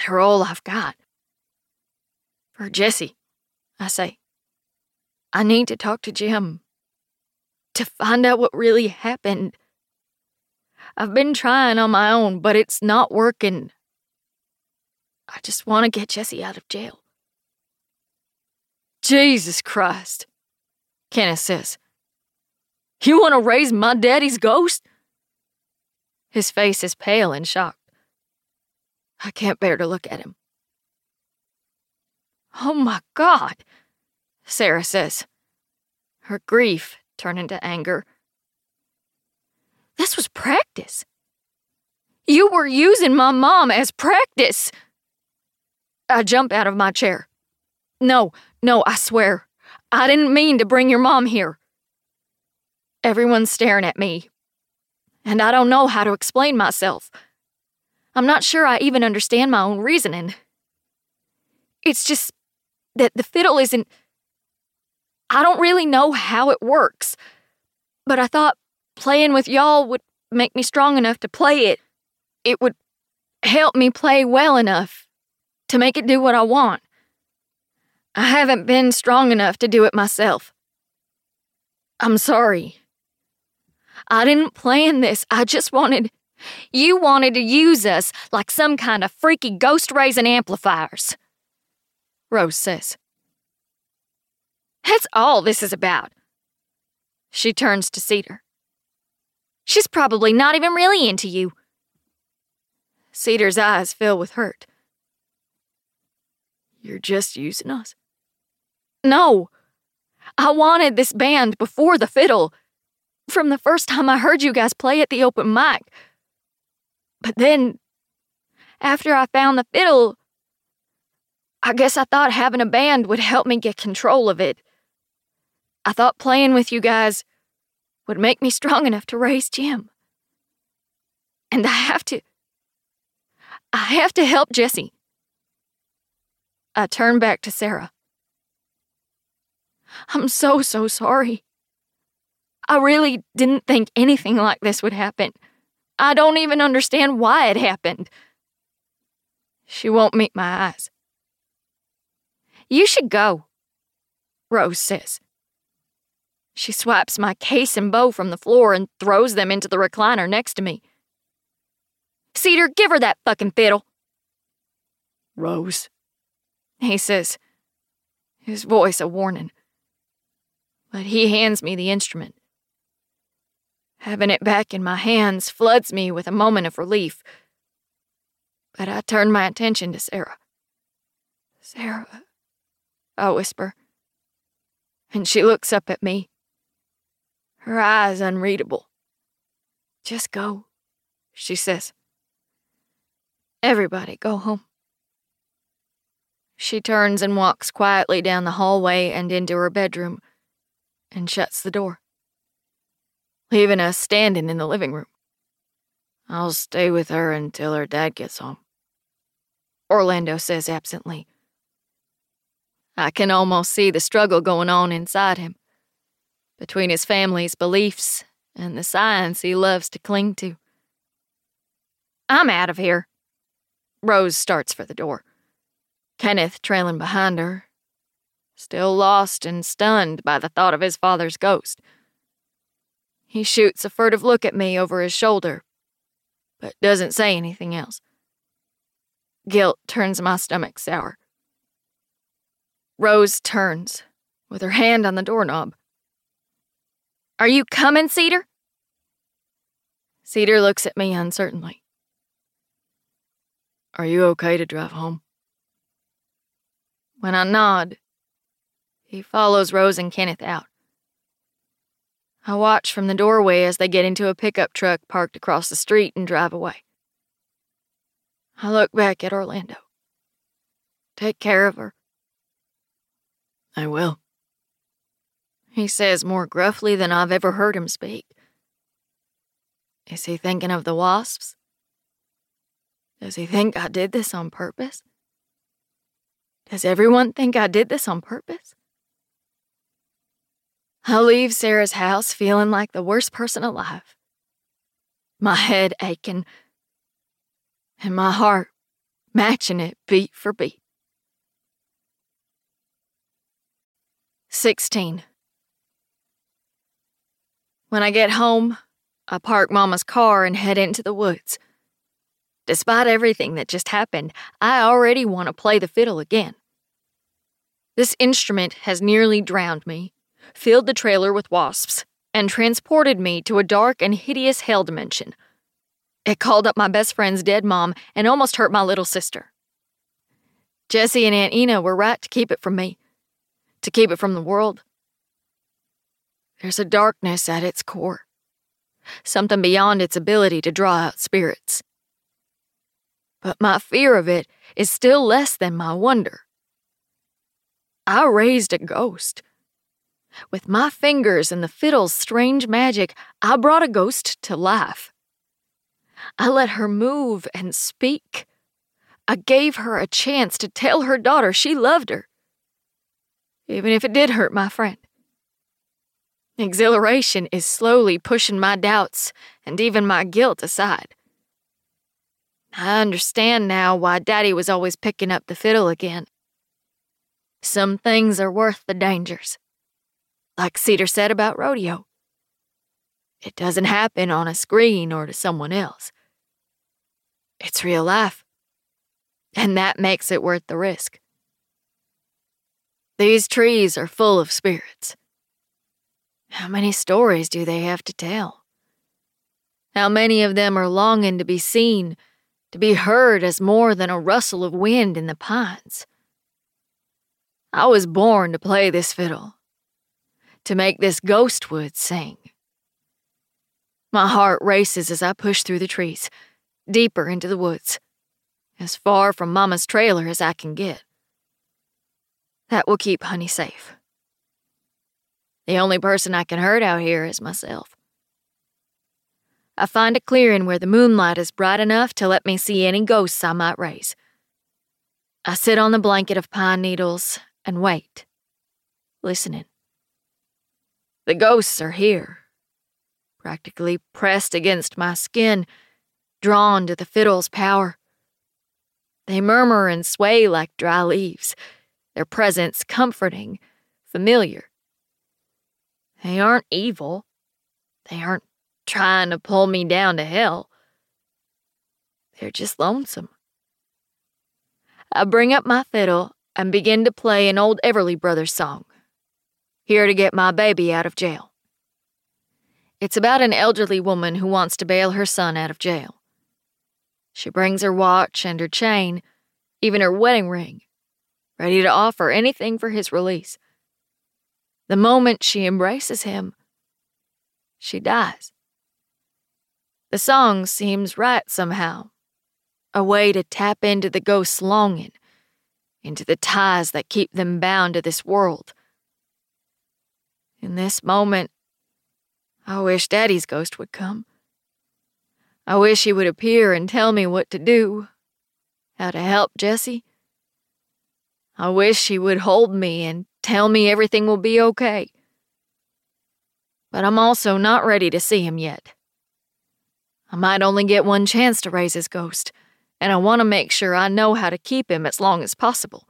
They're all I've got. For Jessie, I say. I need to talk to Jim. To find out what really happened. I've been trying on my own, but it's not working. I just want to get Jessie out of jail. Jesus Christ, Kenneth says. You want to raise my daddy's ghost? His face is pale and shocked. I can't bear to look at him. Oh my God, Sarah says, her grief turning to anger. This was practice. You were using my mom as practice. I jump out of my chair. No, I swear. I didn't mean to bring your mom here. Everyone's staring at me, and I don't know how to explain myself. I'm not sure I even understand my own reasoning. It's just that the fiddle isn't... I don't really know how it works, but I thought playing with y'all would make me strong enough to play it. It would help me play well enough to make it do what I want. I haven't been strong enough to do it myself. I'm sorry. I didn't plan this. I just wanted... You wanted to use us like some kind of freaky ghost-raising amplifiers, Rose says. That's all this is about. She turns to Cedar. She's probably not even really into you. Cedar's eyes fill with hurt. You're just using us? No. I wanted this band before the fiddle. From the first time I heard you guys play at the open mic. But then, after I found the fiddle, I guess I thought having a band would help me get control of it. I thought playing with you guys would make me strong enough to raise Jim. And I have to help Jessie. I turn back to Sarah. I'm so sorry. I really didn't think anything like this would happen. I don't even understand why it happened. She won't meet my eyes. You should go, Rose says. She swipes my case and bow from the floor and throws them into the recliner next to me. Cedar, give her that fucking fiddle. Rose, he says, his voice a warning. But he hands me the instrument. Having it back in my hands floods me with a moment of relief. But I turn my attention to Sarah. Sarah, I whisper. And she looks up at me. Her eyes unreadable. Just go, she says. Everybody go home. She turns and walks quietly down the hallway and into her bedroom and shuts the door, leaving us standing in the living room. I'll stay with her until her dad gets home, Orlando says absently. I can almost see the struggle going on inside him, between his family's beliefs and the science he loves to cling to. I'm out of here. Rose starts for the door, Kenneth trailing behind her, still lost and stunned by the thought of his father's ghost. He shoots a furtive look at me over his shoulder, but doesn't say anything else. Guilt turns my stomach sour. Rose turns, with her hand on the doorknob. Are you coming, Cedar? Cedar looks at me uncertainly. Are you okay to drive home? When I nod, he follows Rose and Kenneth out. I watch from the doorway as they get into a pickup truck parked across the street and drive away. I look back at Orlando. Take care of her. I will, he says more gruffly than I've ever heard him speak. Is he thinking of the wasps? Does he think I did this on purpose? Does everyone think I did this on purpose? I leave Sarah's house feeling like the worst person alive. My head aching, and my heart matching it beat for beat. 16. When I get home, I park Mama's car and head into the woods. Despite everything that just happened, I already want to play the fiddle again. This instrument has nearly drowned me, filled the trailer with wasps, and transported me to a dark and hideous hell dimension. It called up my best friend's dead mom and almost hurt my little sister. Jessie and Aunt Ina were right to keep it from me, to keep it from the world. There's a darkness at its core, something beyond its ability to draw out spirits. But my fear of it is still less than my wonder. I raised a ghost. With my fingers and the fiddle's strange magic, I brought a ghost to life. I let her move and speak. I gave her a chance to tell her daughter she loved her, even if it did hurt my friend. Exhilaration is slowly pushing my doubts and even my guilt aside. I understand now why Daddy was always picking up the fiddle again. Some things are worth the dangers. Like Cedar said about rodeo. It doesn't happen on a screen or to someone else. It's real life. And that makes it worth the risk. These trees are full of spirits. How many stories do they have to tell? How many of them are longing to be seen, to be heard as more than a rustle of wind in the pines? I was born to play this fiddle, to make this ghost wood sing. My heart races as I push through the trees, deeper into the woods, as far from Mama's trailer as I can get. That will keep Honey safe. The only person I can hurt out here is myself. I find a clearing where the moonlight is bright enough to let me see any ghosts I might raise. I sit on the blanket of pine needles and wait, listening. The ghosts are here, practically pressed against my skin, drawn to the fiddle's power. They murmur and sway like dry leaves, their presence comforting, familiar. They aren't evil. They aren't trying to pull me down to hell. They're just lonesome. I bring up my fiddle and begin to play an old Everly Brothers song, Here to Get My Baby Out of Jail. It's about an elderly woman who wants to bail her son out of jail. She brings her watch and her chain, even her wedding ring, ready to offer anything for his release. The moment she embraces him, she dies. The song seems right somehow, a way to tap into the ghost's longing, into the ties that keep them bound to this world. In this moment, I wish Daddy's ghost would come. I wish he would appear and tell me what to do, how to help Jessie. I wish he would hold me and tell me everything will be okay. But I'm also not ready to see him yet. I might only get one chance to raise his ghost, and I want to make sure I know how to keep him as long as possible.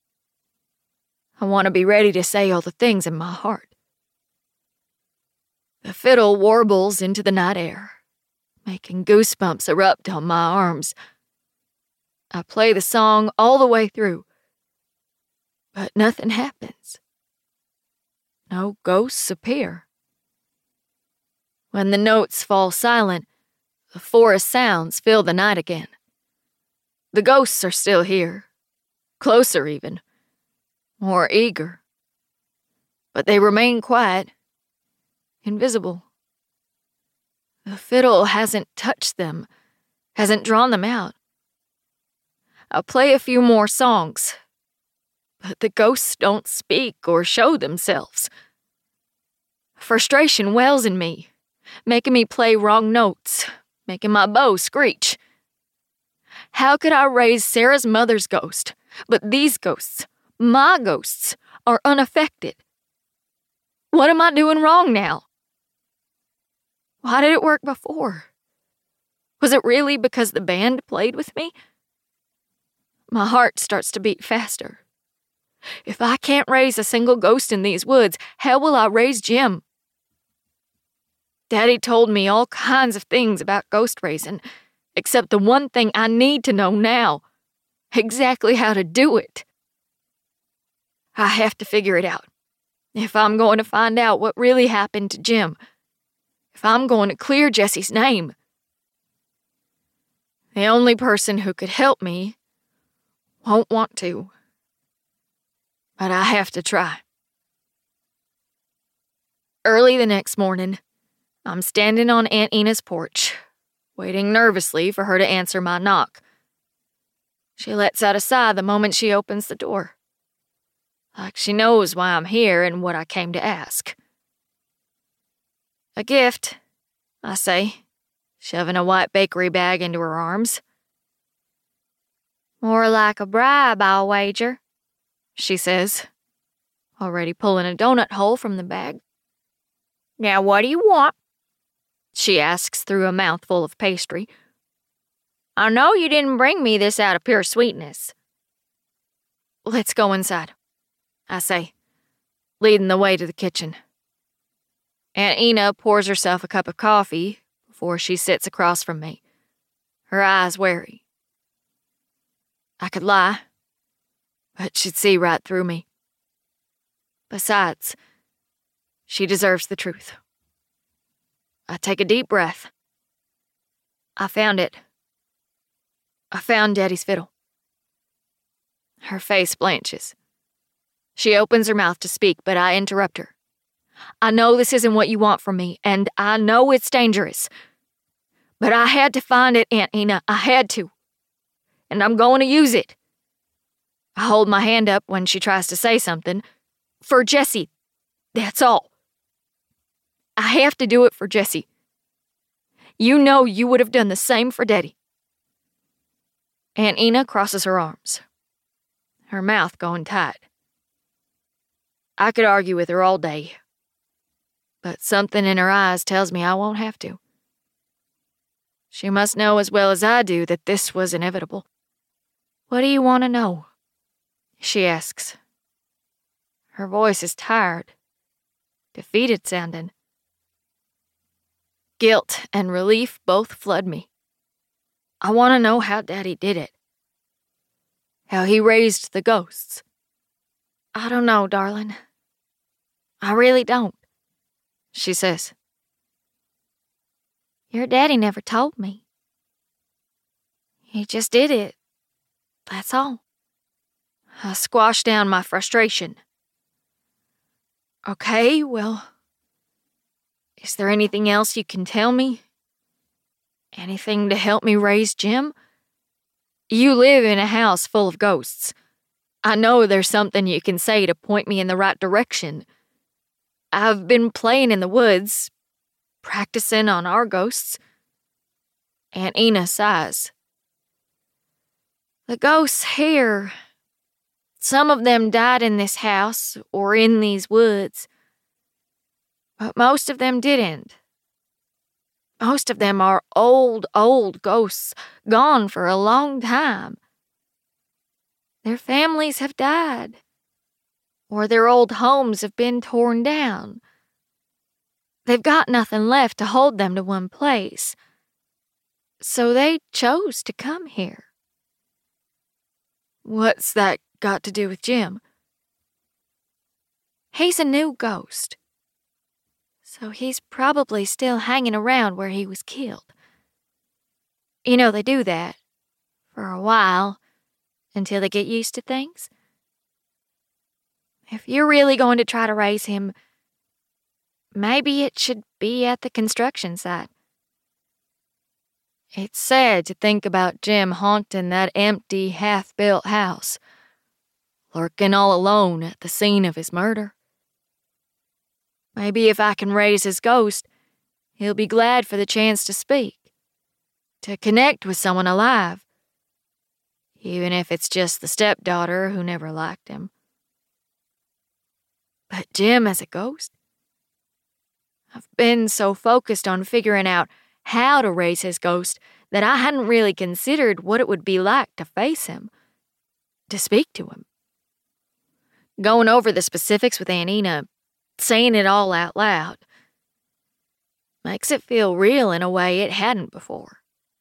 I want to be ready to say all the things in my heart. The fiddle warbles into the night air, making goosebumps erupt on my arms. I play the song all the way through, but nothing happens. No ghosts appear. When the notes fall silent, the forest sounds fill the night again. The ghosts are still here, closer even, more eager. But they remain quiet, invisible. The fiddle hasn't touched them, hasn't drawn them out. I'll play a few more songs, but the ghosts don't speak or show themselves. Frustration wells in me, making me play wrong notes, making my bow screech. How could I raise Sarah's mother's ghost, but these ghosts, my ghosts, are unaffected? What am I doing wrong now? Why did it work before? Was it really because the band played with me? My heart starts to beat faster. If I can't raise a single ghost in these woods, how will I raise Jim? Daddy told me all kinds of things about ghost raising, except the one thing I need to know now: exactly how to do it. I have to figure it out. If I'm going to find out what really happened to Jim, if I'm going to clear Jesse's name. The only person who could help me won't want to. But I have to try. Early the next morning, I'm standing on Aunt Ina's porch, waiting nervously for her to answer my knock. She lets out a sigh the moment she opens the door, like she knows why I'm here and what I came to ask. "A gift," I say, shoving a white bakery bag into her arms. "More like a bribe, I'll wager," she says, already pulling a donut hole from the bag. "Now what do you want?" she asks through a mouthful of pastry. "I know you didn't bring me this out of pure sweetness." "Let's go inside," I say, leading the way to the kitchen. Aunt Ina pours herself a cup of coffee before she sits across from me, her eyes wary. I could lie, but she'd see right through me. Besides, she deserves the truth. I take a deep breath. I found it. I found Daddy's fiddle. Her face blanches. She opens her mouth to speak, but I interrupt her. "I know this isn't what you want from me, and I know it's dangerous. But I had to find it, Aunt Ina. I had to. And I'm going to use it." I hold my hand up when she tries to say something. "For Jesse. That's all. I have to do it for Jesse. You know you would have done the same for Daddy." Aunt Ina crosses her arms, her mouth going tight. I could argue with her all day, but something in her eyes tells me I won't have to. She must know as well as I do that this was inevitable. "What do you want to know?" she asks. Her voice is tired, defeated sounding. Guilt and relief both flood me. I want to know how Daddy did it. How he raised the ghosts. "I don't know, darling. I really don't," she says. "Your daddy never told me. He just did it. That's all." I squash down my frustration. "Okay, well, is there anything else you can tell me? Anything to help me raise Jim? You live in a house full of ghosts. I know there's something you can say to point me in the right direction. I've been playing in the woods, practicing on our ghosts." Aunt Ina sighs. "The ghosts here, some of them died in this house or in these woods, but most of them didn't. Most of them are old, old ghosts, gone for a long time. Their families have died, or their old homes have been torn down. They've got nothing left to hold them to one place, so they chose to come here." "What's that got to do with Jim?" "He's a new ghost, so he's probably still hanging around where he was killed. You know they do that, for a while, until they get used to things. If you're really going to try to raise him, maybe it should be at the construction site. It's sad to think about Jim haunting that empty, half-built house, lurking all alone at the scene of his murder. Maybe if I can raise his ghost, he'll be glad for the chance to speak, to connect with someone alive, even if it's just the stepdaughter who never liked him. But Jim as a ghost? I've been so focused on figuring out how to raise his ghost that I hadn't really considered what it would be like to face him, to speak to him. Going over the specifics with Aunt Ena, saying it all out loud, makes it feel real in a way it hadn't before.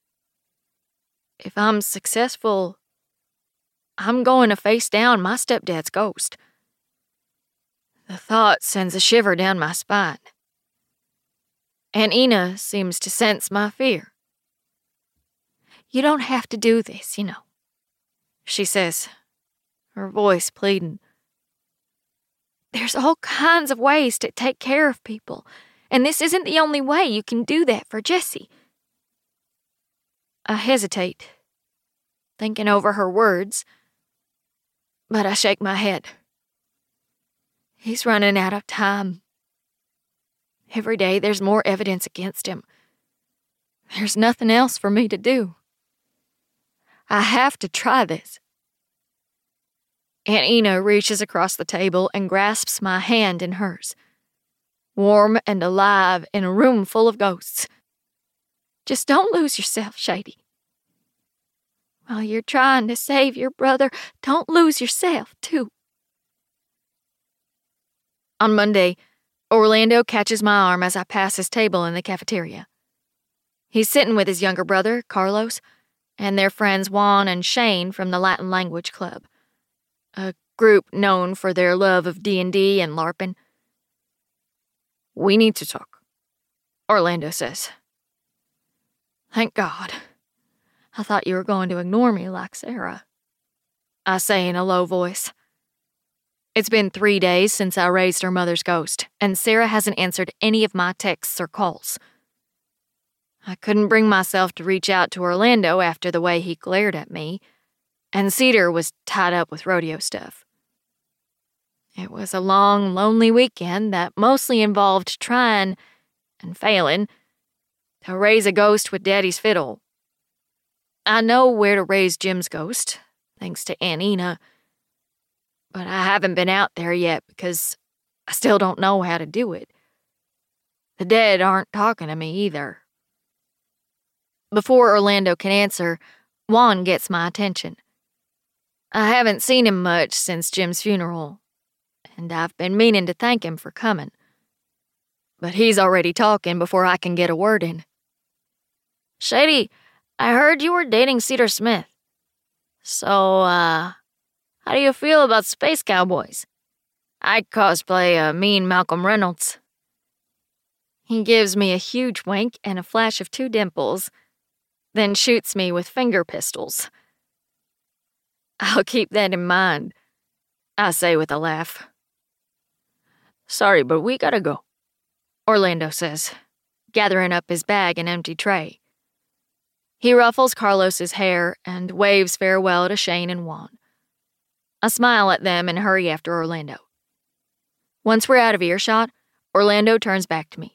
If I'm successful, I'm going to face down my stepdad's ghost. The thought sends a shiver down my spine. Aunt Ena seems to sense my fear. You don't have to do this, you know, she says, her voice pleading. There's all kinds of ways to take care of people, and this isn't the only way you can do that for Jesse. I hesitate, thinking over her words, but I shake my head. He's running out of time. Every day there's more evidence against him. There's nothing else for me to do. I have to try this. Aunt Ena reaches across the table and grasps my hand in hers. Warm and alive in a room full of ghosts. Just don't lose yourself, Shady. While you're trying to save your brother, don't lose yourself, too. On Monday, Orlando catches my arm as I pass his table in the cafeteria. He's sitting with his younger brother, Carlos, and their friends Juan and Shane from the Latin Language Club, a group known for their love of D&D and LARPing. We need to talk, Orlando says. Thank God. I thought you were going to ignore me like Sarah, I say in a low voice. It's been 3 days since I raised her mother's ghost, and Sarah hasn't answered any of my texts or calls. I couldn't bring myself to reach out to Orlando after the way he glared at me, and Cedar was tied up with rodeo stuff. It was a long, lonely weekend that mostly involved trying, and failing, to raise a ghost with Daddy's fiddle. I know where to raise Jim's ghost, thanks to Aunt Ena, but I haven't been out there yet because I still don't know how to do it. The dead aren't talking to me either. Before Orlando can answer, Juan gets my attention. I haven't seen him much since Jim's funeral, and I've been meaning to thank him for coming. But he's already talking before I can get a word in. Shady, I heard you were dating Cedar Smith. So, how do you feel about Space Cowboys? I'd cosplay a mean Malcolm Reynolds. He gives me a huge wink and a flash of 2 dimples, then shoots me with finger pistols. I'll keep that in mind, I say with a laugh. Sorry, but we gotta go, Orlando says, gathering up his bag and empty tray. He ruffles Carlos's hair and waves farewell to Shane and Juan. I smile at them and hurry after Orlando. Once we're out of earshot, Orlando turns back to me.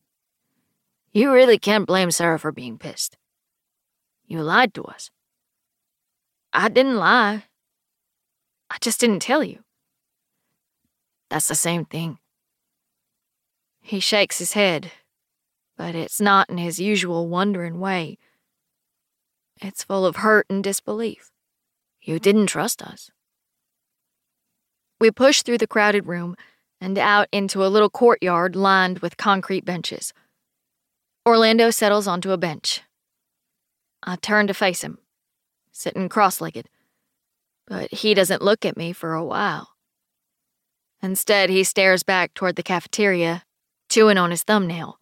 You really can't blame Sarah for being pissed. You lied to us. I didn't lie. I just didn't tell you. That's the same thing. He shakes his head, but it's not in his usual wondering way. It's full of hurt and disbelief. You didn't trust us. We push through the crowded room and out into a little courtyard lined with concrete benches. Orlando settles onto a bench. I turn to face him, sitting cross-legged, but he doesn't look at me for a while. Instead, he stares back toward the cafeteria, chewing on his thumbnail.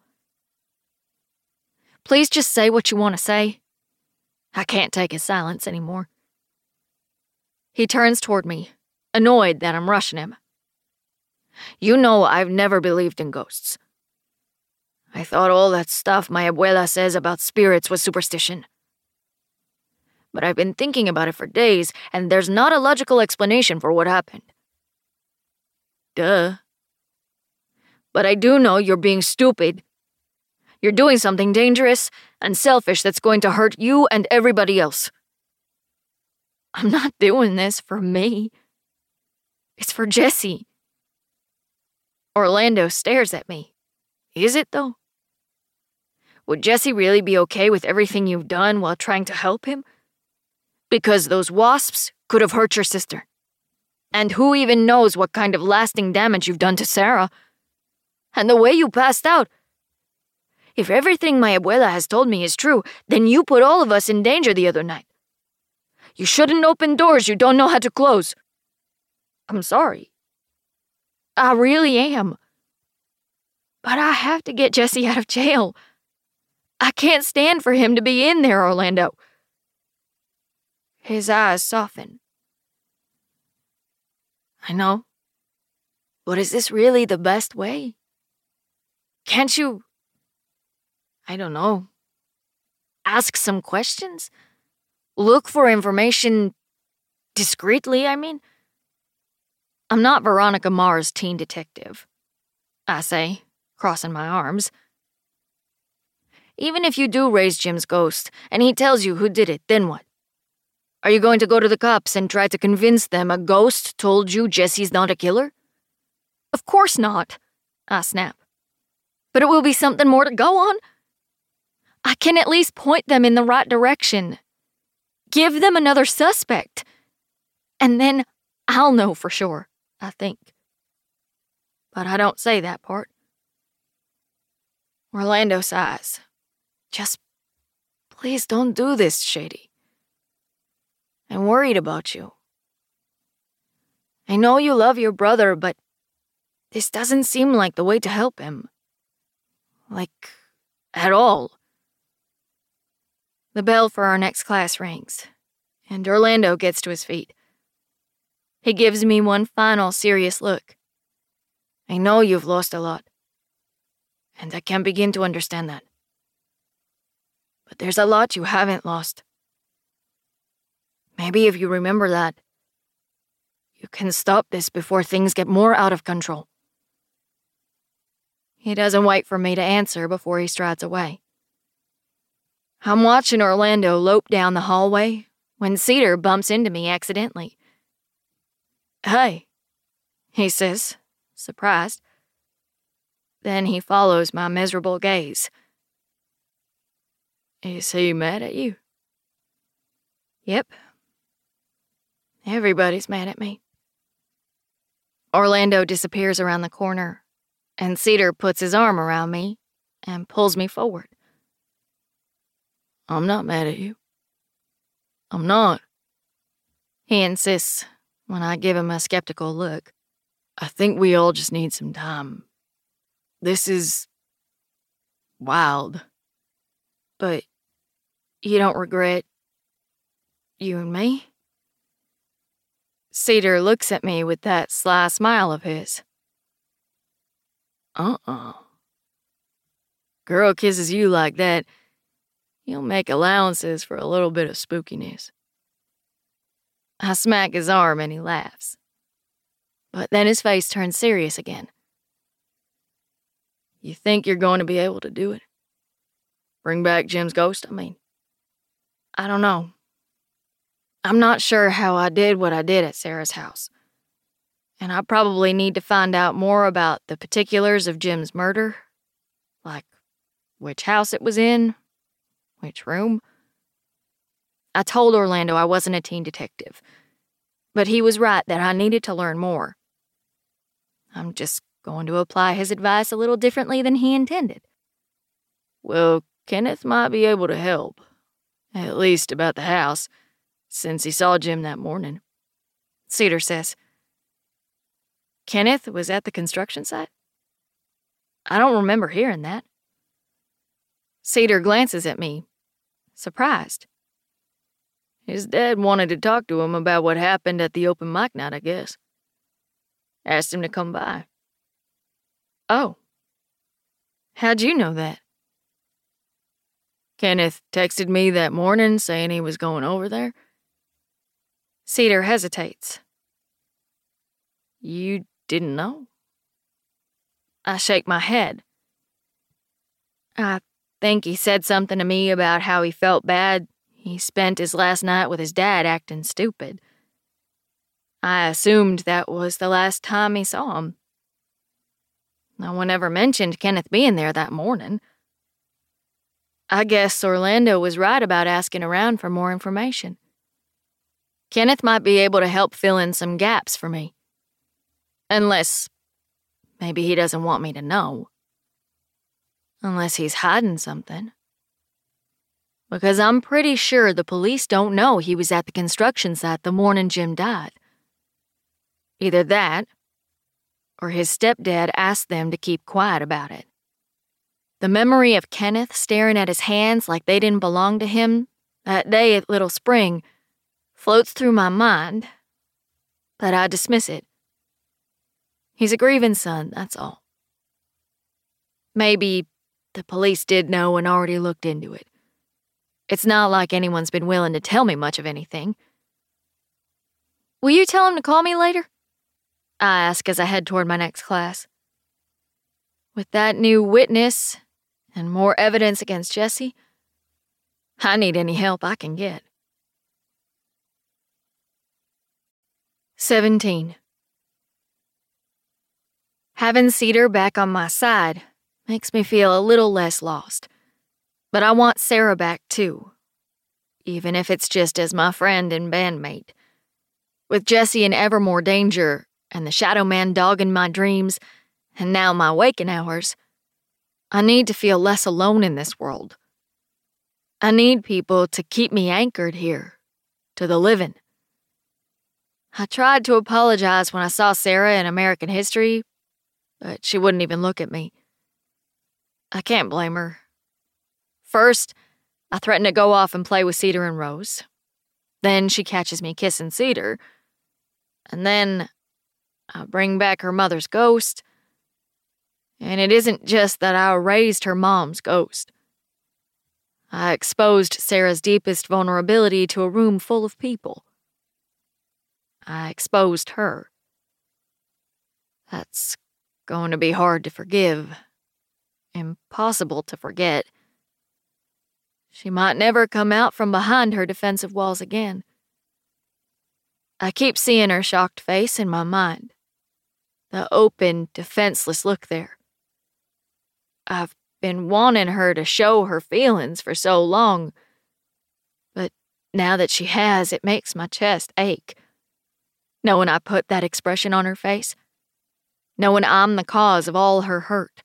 Please just say what you want to say. I can't take his silence anymore. He turns toward me, annoyed that I'm rushing him. You know I've never believed in ghosts. I thought all that stuff my abuela says about spirits was superstition. But I've been thinking about it for days, and there's not a logical explanation for what happened. Duh. But I do know you're being stupid. You're doing something dangerous and selfish that's going to hurt you and everybody else. I'm not doing this for me. It's for Jesse. Orlando stares at me. Is it, though? Would Jesse really be okay with everything you've done while trying to help him? Because those wasps could have hurt your sister. And who even knows what kind of lasting damage you've done to Sarah? And the way you passed out. If everything my abuela has told me is true, then you put all of us in danger the other night. You shouldn't open doors you don't know how to close. I'm sorry. I really am. But I have to get Jesse out of jail. I can't stand for him to be in there, Orlando. His eyes soften. I know. But is this really the best way? Can't you, I don't know, ask some questions? Look for information discreetly, I mean? I'm not Veronica Mars, teen detective, I say, crossing my arms. Even if you do raise Jim's ghost, and he tells you who did it, then what? Are you going to go to the cops and try to convince them a ghost told you Jesse's not a killer? Of course not, I snap. But it will be something more to go on. I can at least point them in the right direction. Give them another suspect. And then I'll know for sure, I think. But I don't say that part. Orlando sighs. Just please don't do this, Shady. I'm worried about you. I know you love your brother, but this doesn't seem like the way to help him. Like, at all. The bell for our next class rings, and Orlando gets to his feet. He gives me one final serious look. I know you've lost a lot, and I can begin to understand that. But there's a lot you haven't lost. Maybe if you remember that, you can stop this before things get more out of control. He doesn't wait for me to answer before he strides away. I'm watching Orlando lope down the hallway when Cedar bumps into me accidentally. Hey, he says, surprised. Then he follows my miserable gaze. Is he mad at you? Yep. Everybody's mad at me. Orlando disappears around the corner, and Cedar puts his arm around me and pulls me forward. I'm not mad at you. I'm not. He insists when I give him a skeptical look. I think we all just need some time. This is wild. But you don't regret you and me? Cedar looks at me with that sly smile of his. Girl kisses you like that, you'll make allowances for a little bit of spookiness. I smack his arm and he laughs. But then his face turns serious again. You think you're going to be able to do it? Bring back Jim's ghost, I mean. I don't know. I'm not sure how I did what I did at Sarah's house. And I probably need to find out more about the particulars of Jim's murder. Like, which house it was in, which room. I told Orlando I wasn't a teen detective, but he was right that I needed to learn more. I'm just going to apply his advice a little differently than he intended. Well, Kenneth might be able to help, at least about the house, since he saw Jim that morning. Cedar says. Kenneth was at the construction site? I don't remember hearing that. Cedar glances at me, surprised. His dad wanted to talk to him about what happened at the open mic night, I guess. Asked him to come by. Oh. How'd you know that? Kenneth texted me that morning saying he was going over there. Cedar hesitates. You didn't know? I shake my head. I think he said something to me about how he felt bad. He spent his last night with his dad acting stupid. I assumed that was the last time he saw him. No one ever mentioned Kenneth being there that morning. I guess Orlando was right about asking around for more information. Kenneth might be able to help fill in some gaps for me. Unless maybe he doesn't want me to know. Unless he's hiding something. Because I'm pretty sure the police don't know he was at the construction site the morning Jim died. Either that, or his stepdad asked them to keep quiet about it. The memory of Kenneth staring at his hands like they didn't belong to him that day at Little Spring floats through my mind, but I dismiss it. He's a grieving son, that's all. Maybe the police did know and already looked into it. It's not like anyone's been willing to tell me much of anything. Will you tell him to call me later? I ask as I head toward my next class. With that new witness and more evidence against Jesse, I need any help I can get. 17. Having Cedar back on my side makes me feel a little less lost. But I want Sarah back too, even if it's just as my friend and bandmate. With Jesse in ever more danger, and the Shadow Man dogging my dreams, and now my waking hours, I need to feel less alone in this world. I need people to keep me anchored here, to the living. I tried to apologize when I saw Sarah in American History, but she wouldn't even look at me. I can't blame her. First, I threaten to go off and play with Cedar and Rose. Then she catches me kissing Cedar. And then I bring back her mother's ghost. And it isn't just that I erased her mom's ghost. I exposed Sarah's deepest vulnerability to a room full of people. I exposed her. That's going to be hard to forgive. Impossible to forget. She might never come out from behind her defensive walls again. I keep seeing her shocked face in my mind. The open, defenseless look there. I've been wanting her to show her feelings for so long, but now that she has, it makes my chest ache. Knowing I put that expression on her face. Knowing I'm the cause of all her hurt.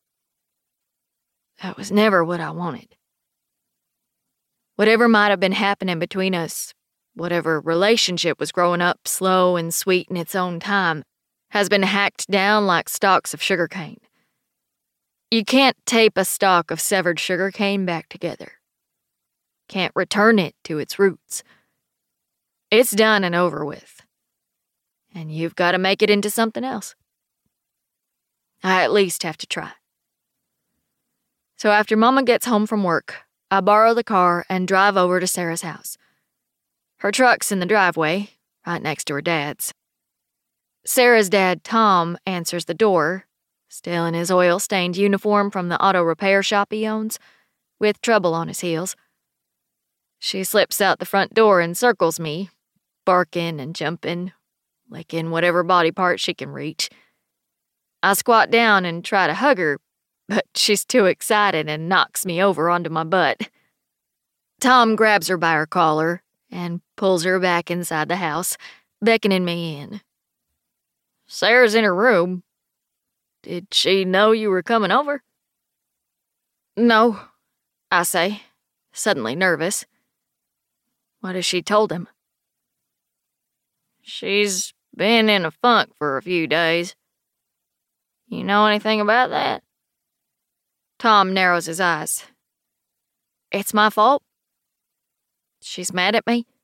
That was never what I wanted. Whatever might have been happening between us, whatever relationship was growing up slow and sweet in its own time, has been hacked down like stalks of sugarcane. You can't tape a stalk of severed sugarcane back together. Can't return it to its roots. It's done and over with. And you've got to make it into something else. I at least have to try. So after Mama gets home from work, I borrow the car and drive over to Sarah's house. Her truck's in the driveway, right next to her dad's. Sarah's dad, Tom, answers the door, still in his oil-stained uniform from the auto repair shop he owns, with trouble on his heels. She slips out the front door and circles me, barking and jumping, licking whatever body part she can reach. I squat down and try to hug her, but she's too excited and knocks me over onto my butt. Tom grabs her by her collar and pulls her back inside the house, beckoning me in. Sarah's in her room. Did she know you were coming over? No, I say, suddenly nervous. What has she told him? She's been in a funk for a few days. You know anything about that? Tom narrows his eyes. It's my fault? She's mad at me?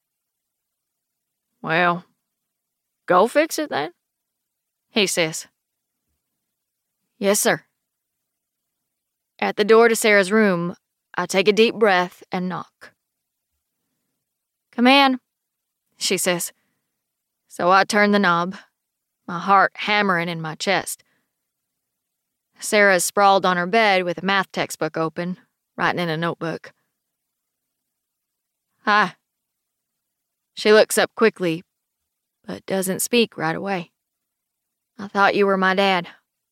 Well, go fix it then, he says. Yes, sir. At the door to Sarah's room, I take a deep breath and knock. Come in, she says. So I turn the knob, my heart hammering in my chest. Sarah's sprawled on her bed with a math textbook open, writing in a notebook. Hi. She looks up quickly, but doesn't speak right away. I thought you were my dad.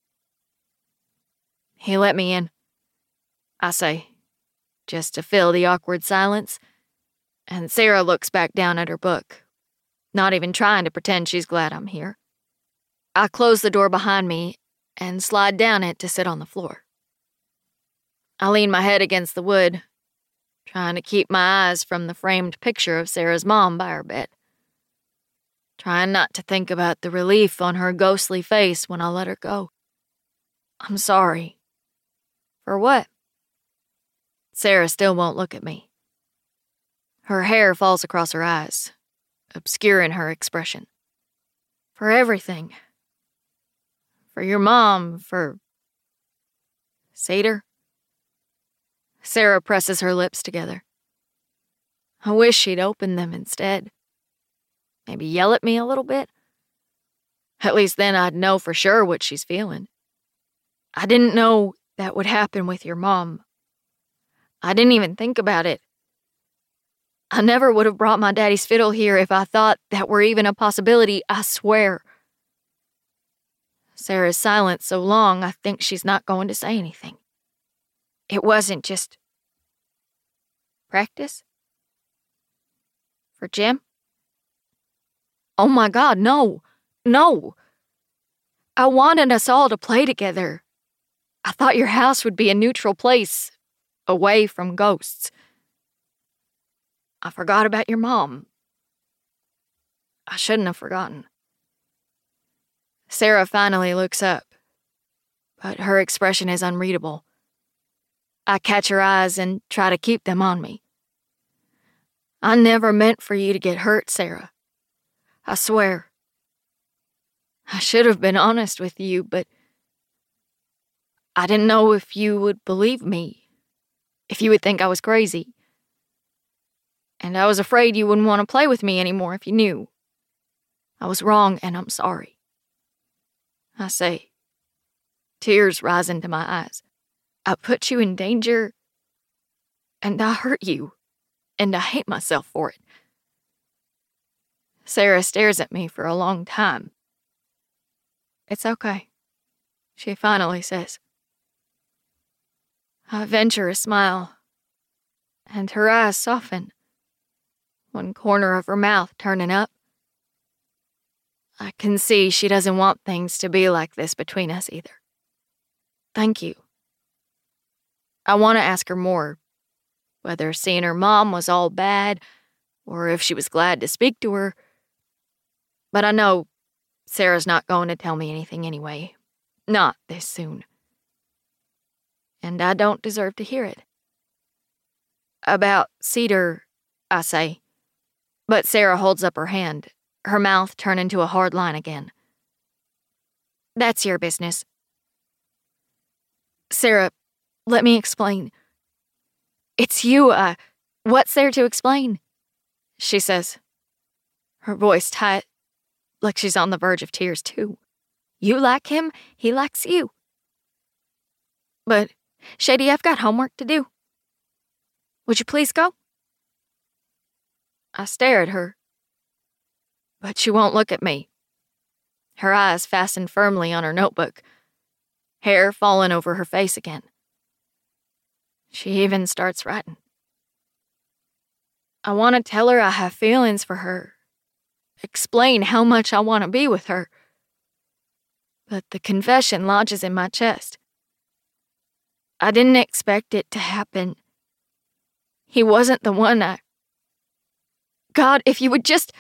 He let me in, I say, just to fill the awkward silence, And Sarah looks back down at her book, not even trying to pretend she's glad I'm here. I close the door behind me and slide down it to sit on the floor. I lean my head against the wood, trying to keep my eyes from the framed picture of Sarah's mom by her bed. Trying not to think about the relief on her ghostly face when I let her go. I'm sorry. For what? Sarah still won't look at me. Her hair falls across her eyes, obscuring her expression. For everything. For your mom, for Cedar. Sarah presses her lips together. I wish she'd open them instead. Maybe yell at me a little bit. At least then I'd know for sure what she's feeling. I didn't know that would happen with your mom. I didn't even think about it. I never would have brought my daddy's fiddle here if I thought that were even a possibility, I swear. Sarah's silent so long, I think she's not going to say anything. It wasn't just practice? For Jim? Oh my God, no. No. I wanted us all to play together. I thought your house would be a neutral place, away from ghosts. I forgot about your mom. I shouldn't have forgotten. Sarah finally looks up, but her expression is unreadable. I catch her eyes and try to keep them on me. I never meant for you to get hurt, Sarah. I swear. I should have been honest with you, but I didn't know if you would believe me, if you would think I was crazy. And I was afraid you wouldn't want to play with me anymore if you knew. I was wrong, and I'm sorry. I say, tears rise into my eyes. I put you in danger, and I hurt you, and I hate myself for it. Sarah stares at me for a long time. It's okay, she finally says. I venture a smile, and her eyes soften, one corner of her mouth turning up. I can see she doesn't want things to be like this between us either. Thank you. I want to ask her more, whether seeing her mom was all bad, or if she was glad to speak to her. But I know Sarah's not going to tell me anything anyway. Not this soon. And I don't deserve to hear it. About Cedar, I say. But Sarah holds up her hand, her mouth turning to a hard line again. That's your business. Sarah, let me explain. It's you, what's there to explain? She says, her voice tight, like she's on the verge of tears too. You like him, he likes you. But, Shady, I've got homework to do. Would you please go? I stare at her, but she won't look at me. Her eyes fastened firmly on her notebook, hair falling over her face again. She even starts writing. I want to tell her I have feelings for her, explain how much I want to be with her, but the confession lodges in my chest. I didn't expect it to happen. He wasn't the one God, if you would just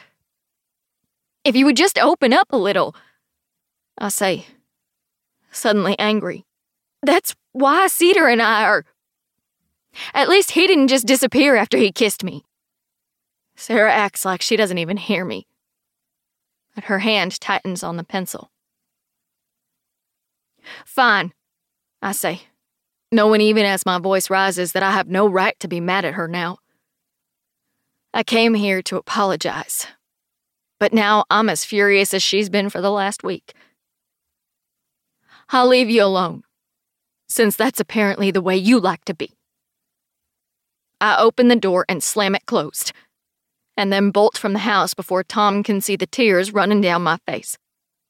open up a little, I say, suddenly angry. That's why Cedar and I are... At least he didn't just disappear after he kissed me. Sarah acts like she doesn't even hear me, but her hand tightens on the pencil. Fine, I say, knowing even as my voice rises that I have no right to be mad at her now. I came here to apologize, but now I'm as furious as she's been for the last week. I'll leave you alone, since that's apparently the way you like to be. I open the door and slam it closed, and then bolt from the house before Tom can see the tears running down my face.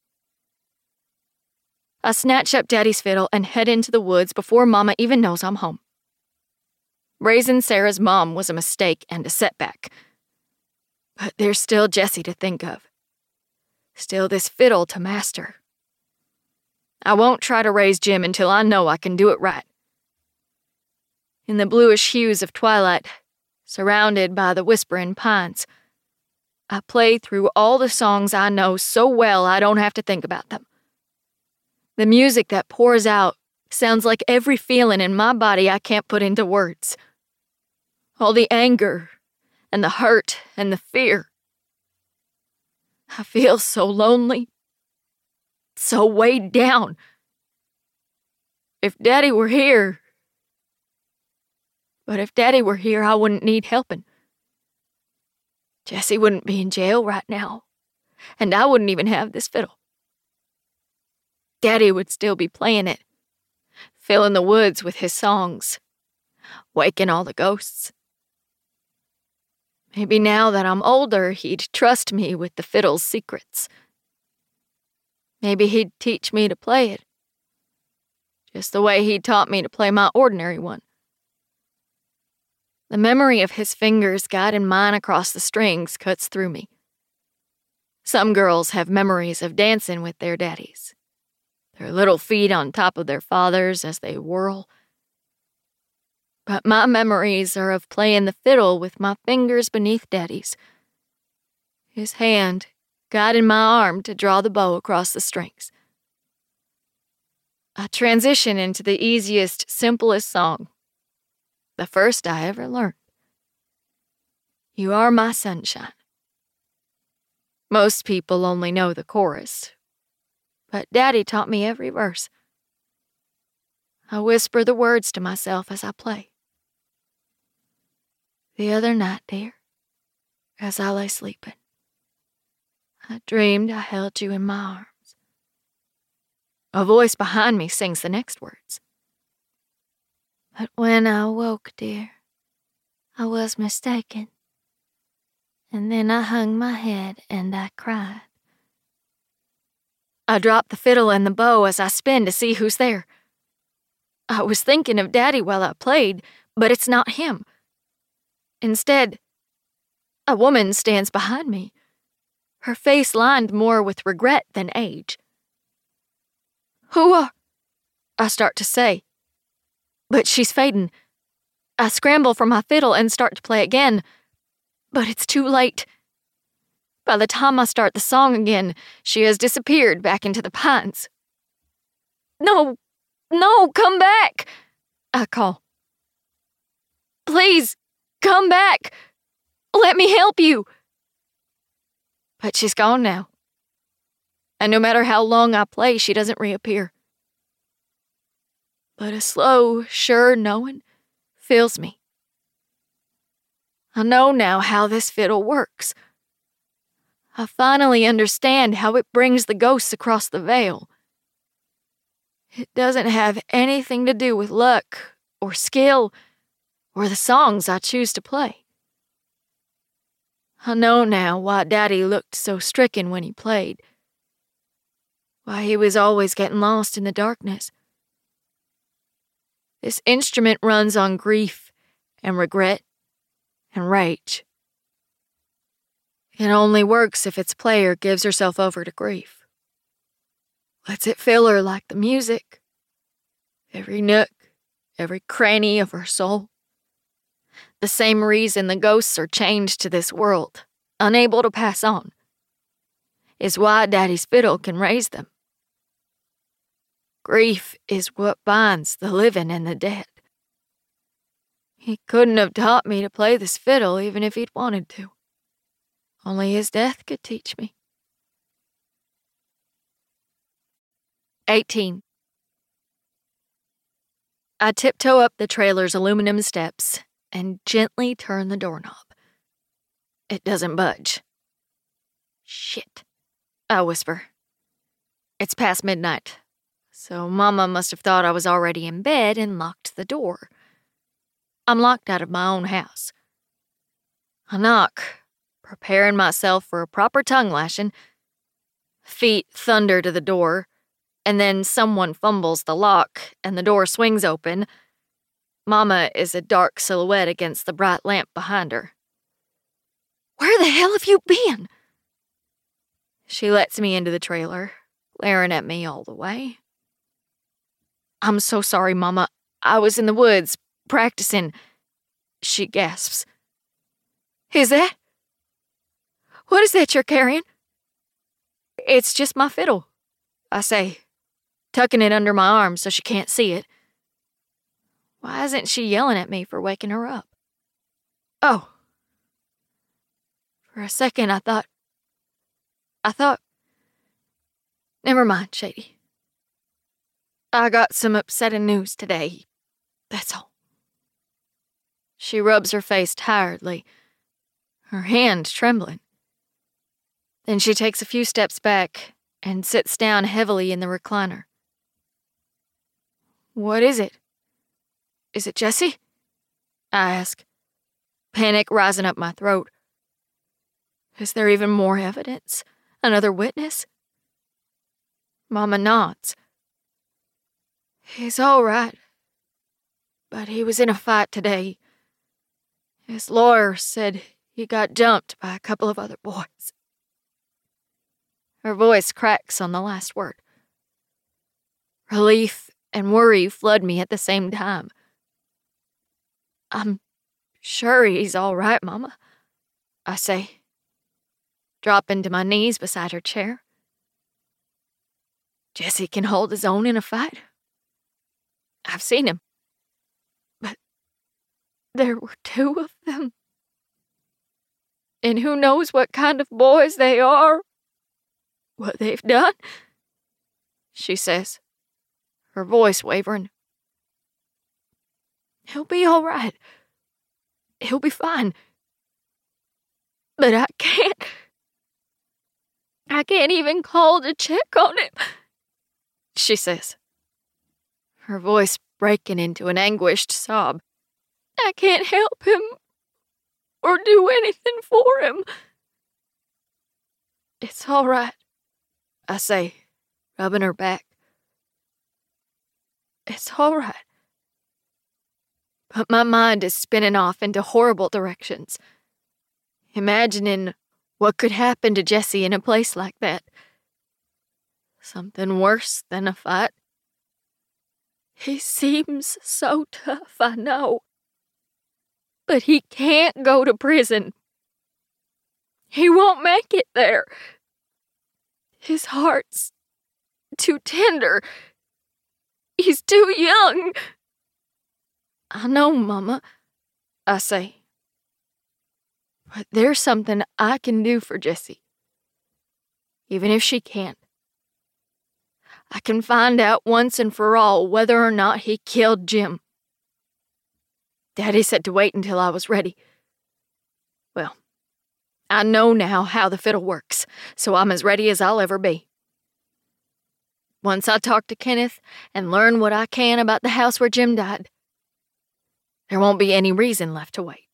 I snatch up Daddy's fiddle and head into the woods before Mama even knows I'm home. Raising Sarah's mom was a mistake and a setback, But there's still Jessie to think of. Still this fiddle to master. I won't try to raise Jim until I know I can do it right. In the bluish hues of twilight, surrounded by the whispering pines, I play through all the songs I know so well I don't have to think about them. The music that pours out sounds like every feeling in my body I can't put into words. All the anger and the hurt and the fear. I feel so lonely, so weighed down. If Daddy were here... But if Daddy were here, I wouldn't need helping. Jessie wouldn't be in jail right now, and I wouldn't even have this fiddle. Daddy would still be playing it, filling the woods with his songs, waking all the ghosts. Maybe now that I'm older, he'd trust me with the fiddle's secrets. Maybe he'd teach me to play it, just the way he taught me to play my ordinary one. The memory of his fingers guiding mine across the strings cuts through me. Some girls have memories of dancing with their daddies, their little feet on top of their fathers as they whirl. But my memories are of playing the fiddle with my fingers beneath Daddy's, his hand guiding my arm to draw the bow across the strings. I transition into the easiest, simplest song, the first I ever learned. You are my sunshine. Most people only know the chorus, but Daddy taught me every verse. I whisper the words to myself as I play. The other night, dear, as I lay sleeping, I dreamed I held you in my arms. A voice behind me sings the next words. But when I woke, dear, I was mistaken. And then I hung my head and I cried. I drop the fiddle and the bow as I spin to see who's there. I was thinking of Daddy while I played, but it's not him. Instead, a woman stands behind me, her face lined more with regret than age. Who are... I start to say. But she's fading. I scramble for my fiddle and start to play again, but it's too late. By the time I start the song again, she has disappeared back into the pines. No, come back, I call. Please, come back. Let me help you. But she's gone now. And no matter how long I play, she doesn't reappear. But a slow, sure knowing fills me. I know now how this fiddle works. I finally understand how it brings the ghosts across the veil. It doesn't have anything to do with luck or skill or the songs I choose to play. I know now why Daddy looked so stricken when he played. Why he was always getting lost in the darkness. This instrument runs on grief and regret and rage. It only works if its player gives herself over to grief. Lets it fill her like the music, every nook, every cranny of her soul. The same reason the ghosts are chained to this world, unable to pass on, is why Daddy's fiddle can raise them. Grief is what binds the living and the dead. He couldn't have taught me to play this fiddle even if he'd wanted to. Only his death could teach me. 18. I tiptoe up the trailer's aluminum steps and gently turn the doorknob. It doesn't budge. Shit, I whisper. It's past midnight, so Mama must have thought I was already in bed and locked the door. I'm locked out of my own house. I knock, preparing myself for a proper tongue lashing. Feet thunder to the door, and then someone fumbles the lock and the door swings open. Mama is a dark silhouette against the bright lamp behind her. Where the hell have you been? She lets me into the trailer, glaring at me all the way. I'm so sorry, Mama. I was in the woods, practicing. She gasps. Is that? What is that you're carrying? It's just my fiddle, I say, tucking it under my arm so she can't see it. Why isn't she yelling at me for waking her up? Oh. For a second, I thought, never mind, Shady. I got some upsetting news today, that's all. She rubs her face tiredly, her hand trembling. Then she takes a few steps back and sits down heavily in the recliner. What is it? Is it Jesse? I ask, panic rising up my throat. Is there even more evidence? Another witness? Mama nods. He's all right, but he was in a fight today. His lawyer said he got jumped by a couple of other boys. Her voice cracks on the last word. Relief and worry flood me at the same time. I'm sure he's all right, Mama, I say, dropping to my knees beside her chair. Jesse can hold his own in a fight. I've seen him. But there were two of them. And who knows what kind of boys they are? What they've done? She says, her voice wavering. He'll be all right. He'll be fine. But I can't even call to check on him, she says, her voice breaking into an anguished sob. I can't help him or do anything for him. It's all right, I say, rubbing her back. It's all right. But my mind is spinning off into horrible directions, imagining what could happen to Jesse in a place like that. Something worse than a fight. He seems so tough, I know. But he can't go to prison. He won't make it there. His heart's too tender. He's too young. I know, Mama, I say. But there's something I can do for Jesse. Even if she can't. I can find out once and for all whether or not he killed Jim. Daddy said to wait until I was ready. Well, I know now how the fiddle works, so I'm as ready as I'll ever be. Once I talk to Kenneth and learn what I can about the house where Jim died, there won't be any reason left to wait.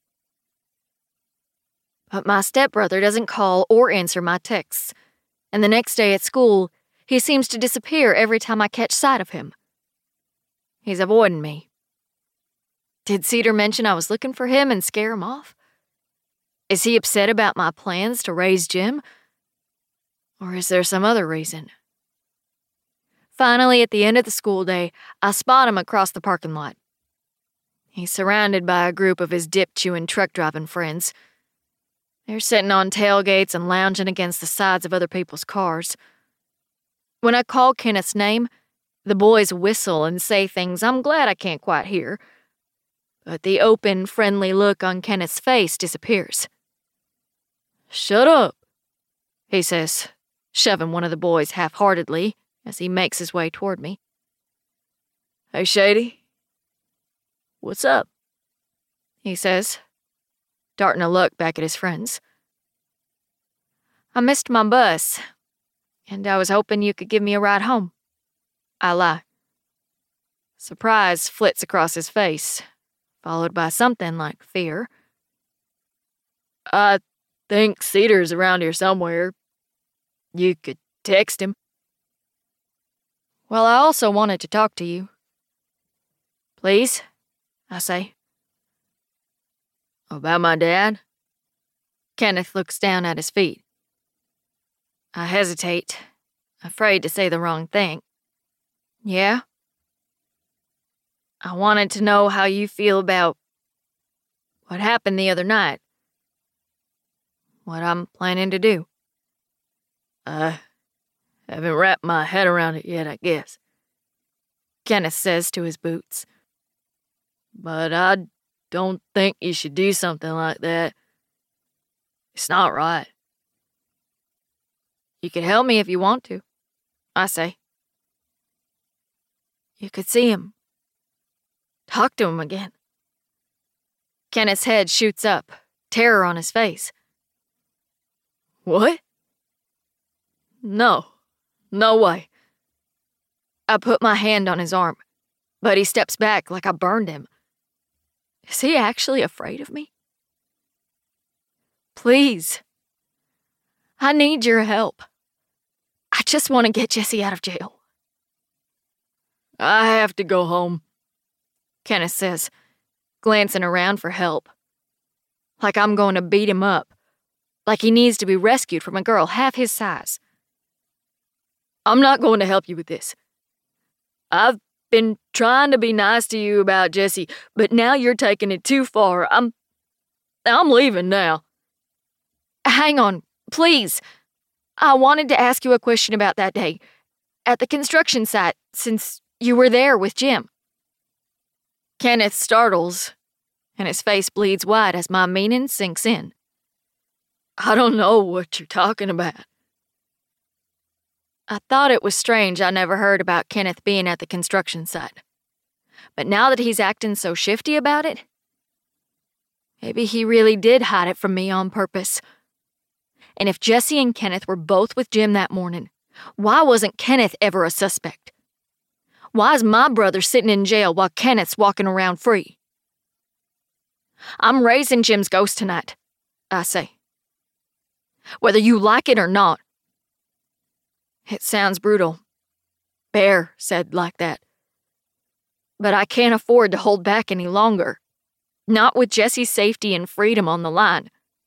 But my stepbrother doesn't call or answer my texts, and the next day at school, he seems to disappear every time I catch sight of him. He's avoiding me. Did Cedar mention I was looking for him and scare him off? Is he upset about my plans to raise Jim? Or is there some other reason? Finally, at the end of the school day, I spot him across the parking lot. He's surrounded by a group of his dip-chewing truck-driving friends. They're sitting on tailgates and lounging against the sides of other people's cars. When I call Kenneth's name, the boys whistle and say things I'm glad I can't quite hear. But the open, friendly look on Kenneth's face disappears. Shut up, he says, shoving one of the boys half-heartedly as he makes his way toward me. Hey, Shady. What's up? He says, darting a look back at his friends. I missed my bus, and I was hoping you could give me a ride home. I lie. Surprise flits across his face, followed by something like fear. I think Cedar's around here somewhere. You could text him. Well, I also wanted to talk to you. Please, I say. About my dad? Kenneth looks down at his feet. I hesitate, afraid to say the wrong thing. Yeah? I wanted to know how you feel about what happened the other night. What I'm planning to do. I haven't wrapped my head around it yet, I guess. Kenneth says to his boots. But I don't think you should do something like that. It's not right. You could help me if you want to, I say. You could see him. Talk to him again. Kenneth's head shoots up, terror on his face. What? No way. I put my hand on his arm, but he steps back like I burned him. Is he actually afraid of me? Please. I need your help. I just want to get Jesse out of jail. I have to go home, Kenneth says, glancing around for help. Like I'm going to beat him up. Like he needs to be rescued from a girl half his size. I'm not going to help you with this. I've been trying to be nice to you about Jesse, but now you're taking it too far. I'm leaving now. Hang on, please. I wanted to ask you a question about that day at the construction site, since you were there with Jim. Kenneth startles, and his face bleeds white as my meaning sinks in. I don't know what you're talking about. I thought it was strange I never heard about Kenneth being at the construction site. But now that he's acting so shifty about it, maybe he really did hide it from me on purpose. And if Jesse and Kenneth were both with Jim that morning, why wasn't Kenneth ever a suspect? Why is my brother sitting in jail while Kenneth's walking around free? I'm raising Jim's ghost tonight, I say. Whether you like it or not. It sounds brutal. Bear said like that. But I can't afford to hold back any longer. Not with Jesse's safety and freedom on the line.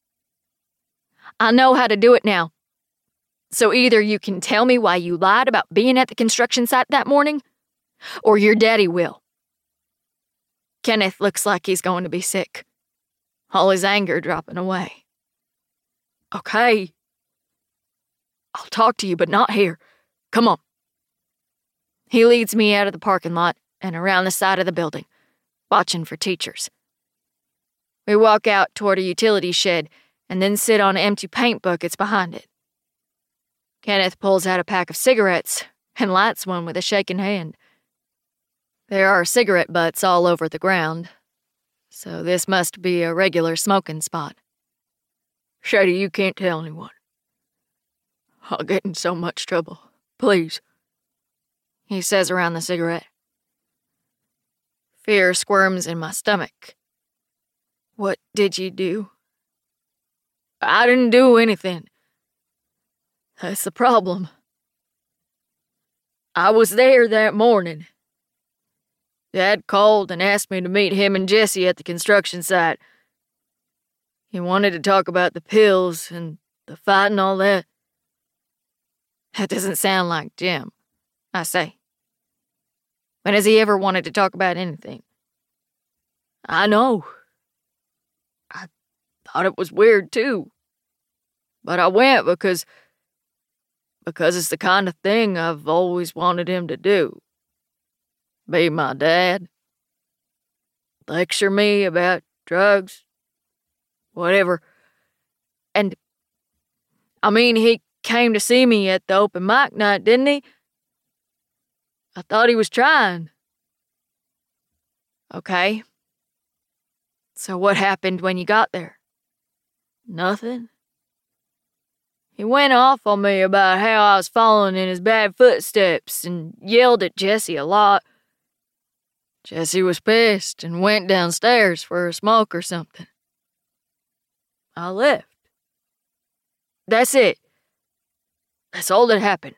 I know how to do it now. So either you can tell me why you lied about being at the construction site that morning, or your daddy will. Kenneth looks like he's going to be sick. All his anger dropping away. Okay. I'll talk to you, but not here. Come on. He leads me out of the parking lot and around the side of the building, watching for teachers. We walk out toward a utility shed and then sit on empty paint buckets behind it. Kenneth pulls out a pack of cigarettes and lights one with a shaking hand. There are cigarette butts all over the ground, so this must be a regular smoking spot. Shady, you can't tell anyone. I'll get in so much trouble. Please, he says around the cigarette. Fear squirms in my stomach. What did you do? I didn't do anything. That's the problem. I was there that morning. Dad called and asked me to meet him and Jesse at the construction site. He wanted to talk about the pills and the fight and all that. That doesn't sound like Jim, I say. When has he ever wanted to talk about anything? I know. I thought it was weird, too. But I went because it's the kind of thing I've always wanted him to do. Be my dad. Lecture me about drugs. Whatever. And, I mean, he came to see me at the open mic night, didn't he? I thought he was trying. Okay. So what happened when you got there? Nothing. He went off on me about how I was following in his bad footsteps and yelled at Jesse a lot. Jesse was pissed and went downstairs for a smoke or something. I left. That's it. That's all that happened.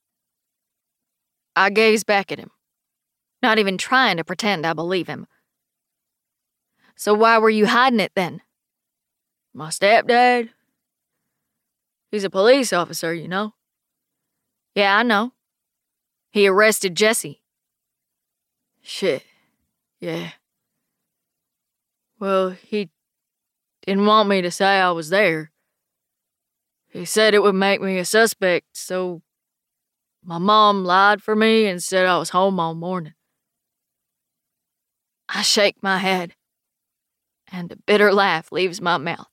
I gaze back at him, not even trying to pretend I believe him. So why were you hiding it then? My stepdad, He's a police officer, you know. Yeah, I know. He arrested Jesse. Shit. Yeah. Well, he didn't want me to say I was there. He said it would make me a suspect, so my mom lied for me and said I was home all morning. I shake my head, and a bitter laugh leaves my mouth.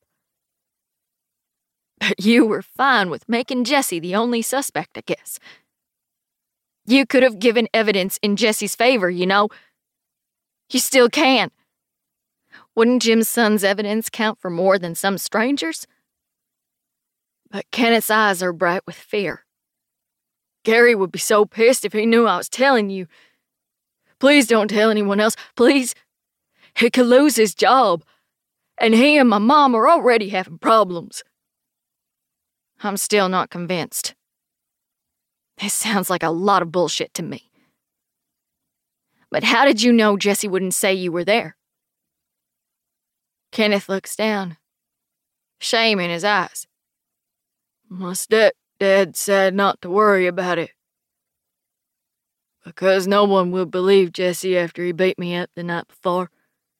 But you were fine with making Jesse the only suspect, I guess. You could have given evidence in Jesse's favor, you know. You still can. Wouldn't Jim's son's evidence count for more than some strangers? But Kenneth's eyes are bright with fear. Gary would be so pissed if he knew I was telling you. Please don't tell anyone else, please. He could lose his job, and he and my mom are already having problems. I'm still not convinced. This sounds like a lot of bullshit to me. But how did you know Jesse wouldn't say you were there? Kenneth looks down, shame in his eyes. My stepdad said not to worry about it. Because no one would believe Jesse after he beat me up the night before.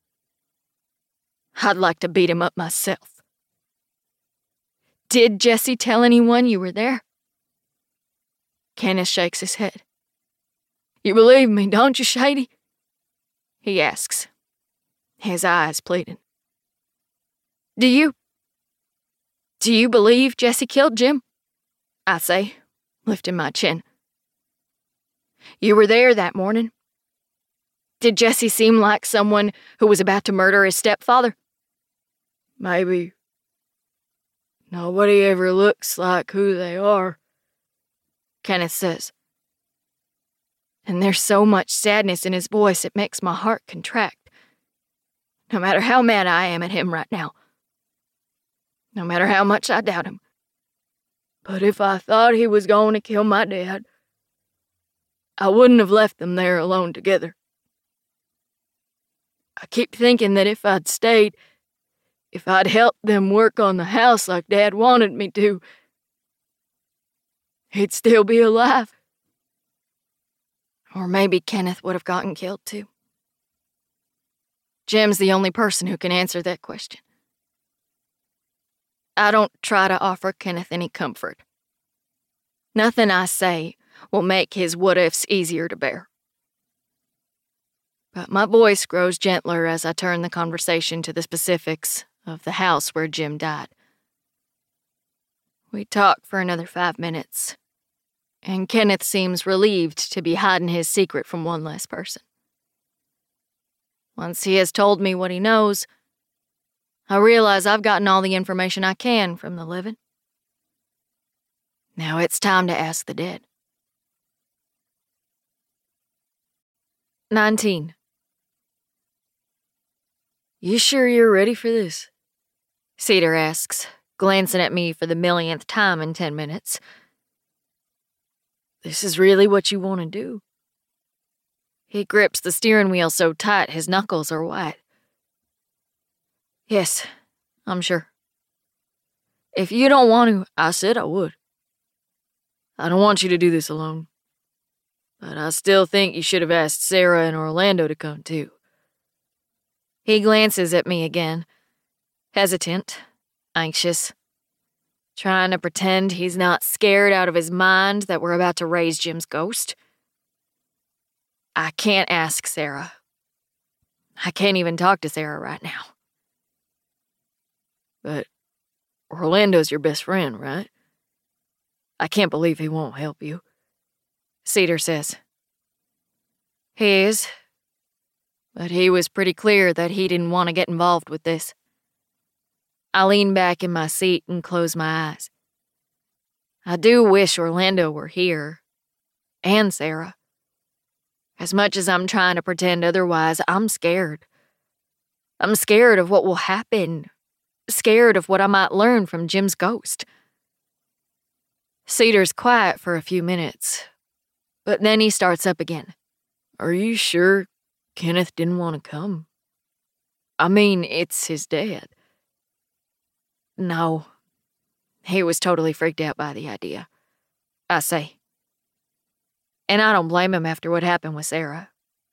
I'd like to beat him up myself. Did Jesse tell anyone you were there? Kenneth shakes his head. You believe me, don't you, Shady? He asks, his eyes pleading. Do you believe Jesse killed Jim? I say, lifting my chin. You were there that morning. Did Jesse seem like someone who was about to murder his stepfather? Maybe. Nobody ever looks like who they are, Kenneth says. And there's so much sadness in his voice it makes my heart contract. No matter how mad I am at him right now. No matter how much I doubt him. But if I thought he was going to kill my dad, I wouldn't have left them there alone together. I keep thinking that if I'd stayed, if I'd helped them work on the house like Dad wanted me to, he'd still be alive. Or maybe Kenneth would have gotten killed too. Jim's the only person who can answer that question. I don't try to offer Kenneth any comfort. Nothing I say will make his what-ifs easier to bear. But my voice grows gentler as I turn the conversation to the specifics of the house where Jim died. We talk for another 5 minutes, and Kenneth seems relieved to be hiding his secret from one less person. Once he has told me what he knows, I realize I've gotten all the information I can from the living. Now it's time to ask the dead. 19. You sure you're ready for this? Cedar asks, glancing at me for the millionth time in 10 minutes. This is really what you want to do? He grips the steering wheel so tight his knuckles are white. Yes, I'm sure. If you don't want to, I said I would. I don't want you to do this alone. But I still think you should have asked Sarah and Orlando to come too. He glances at me again, hesitant, anxious, trying to pretend he's not scared out of his mind that we're about to raise Jim's ghost. I can't ask Sarah. I can't even talk to Sarah right now. But Orlando's your best friend, right? I can't believe he won't help you, Cedar says. He is, but he was pretty clear that he didn't want to get involved with this. I lean back in my seat and close my eyes. I do wish Orlando were here, and Sarah. As much as I'm trying to pretend otherwise, I'm scared. I'm scared of what will happen, scared of what I might learn from Jim's ghost. Cedar's quiet for a few minutes, but then he starts up again. Are you sure Kenneth didn't want to come? I mean, it's his dad. No, He was totally freaked out by the idea, I say. And I don't blame him after what happened with Sarah.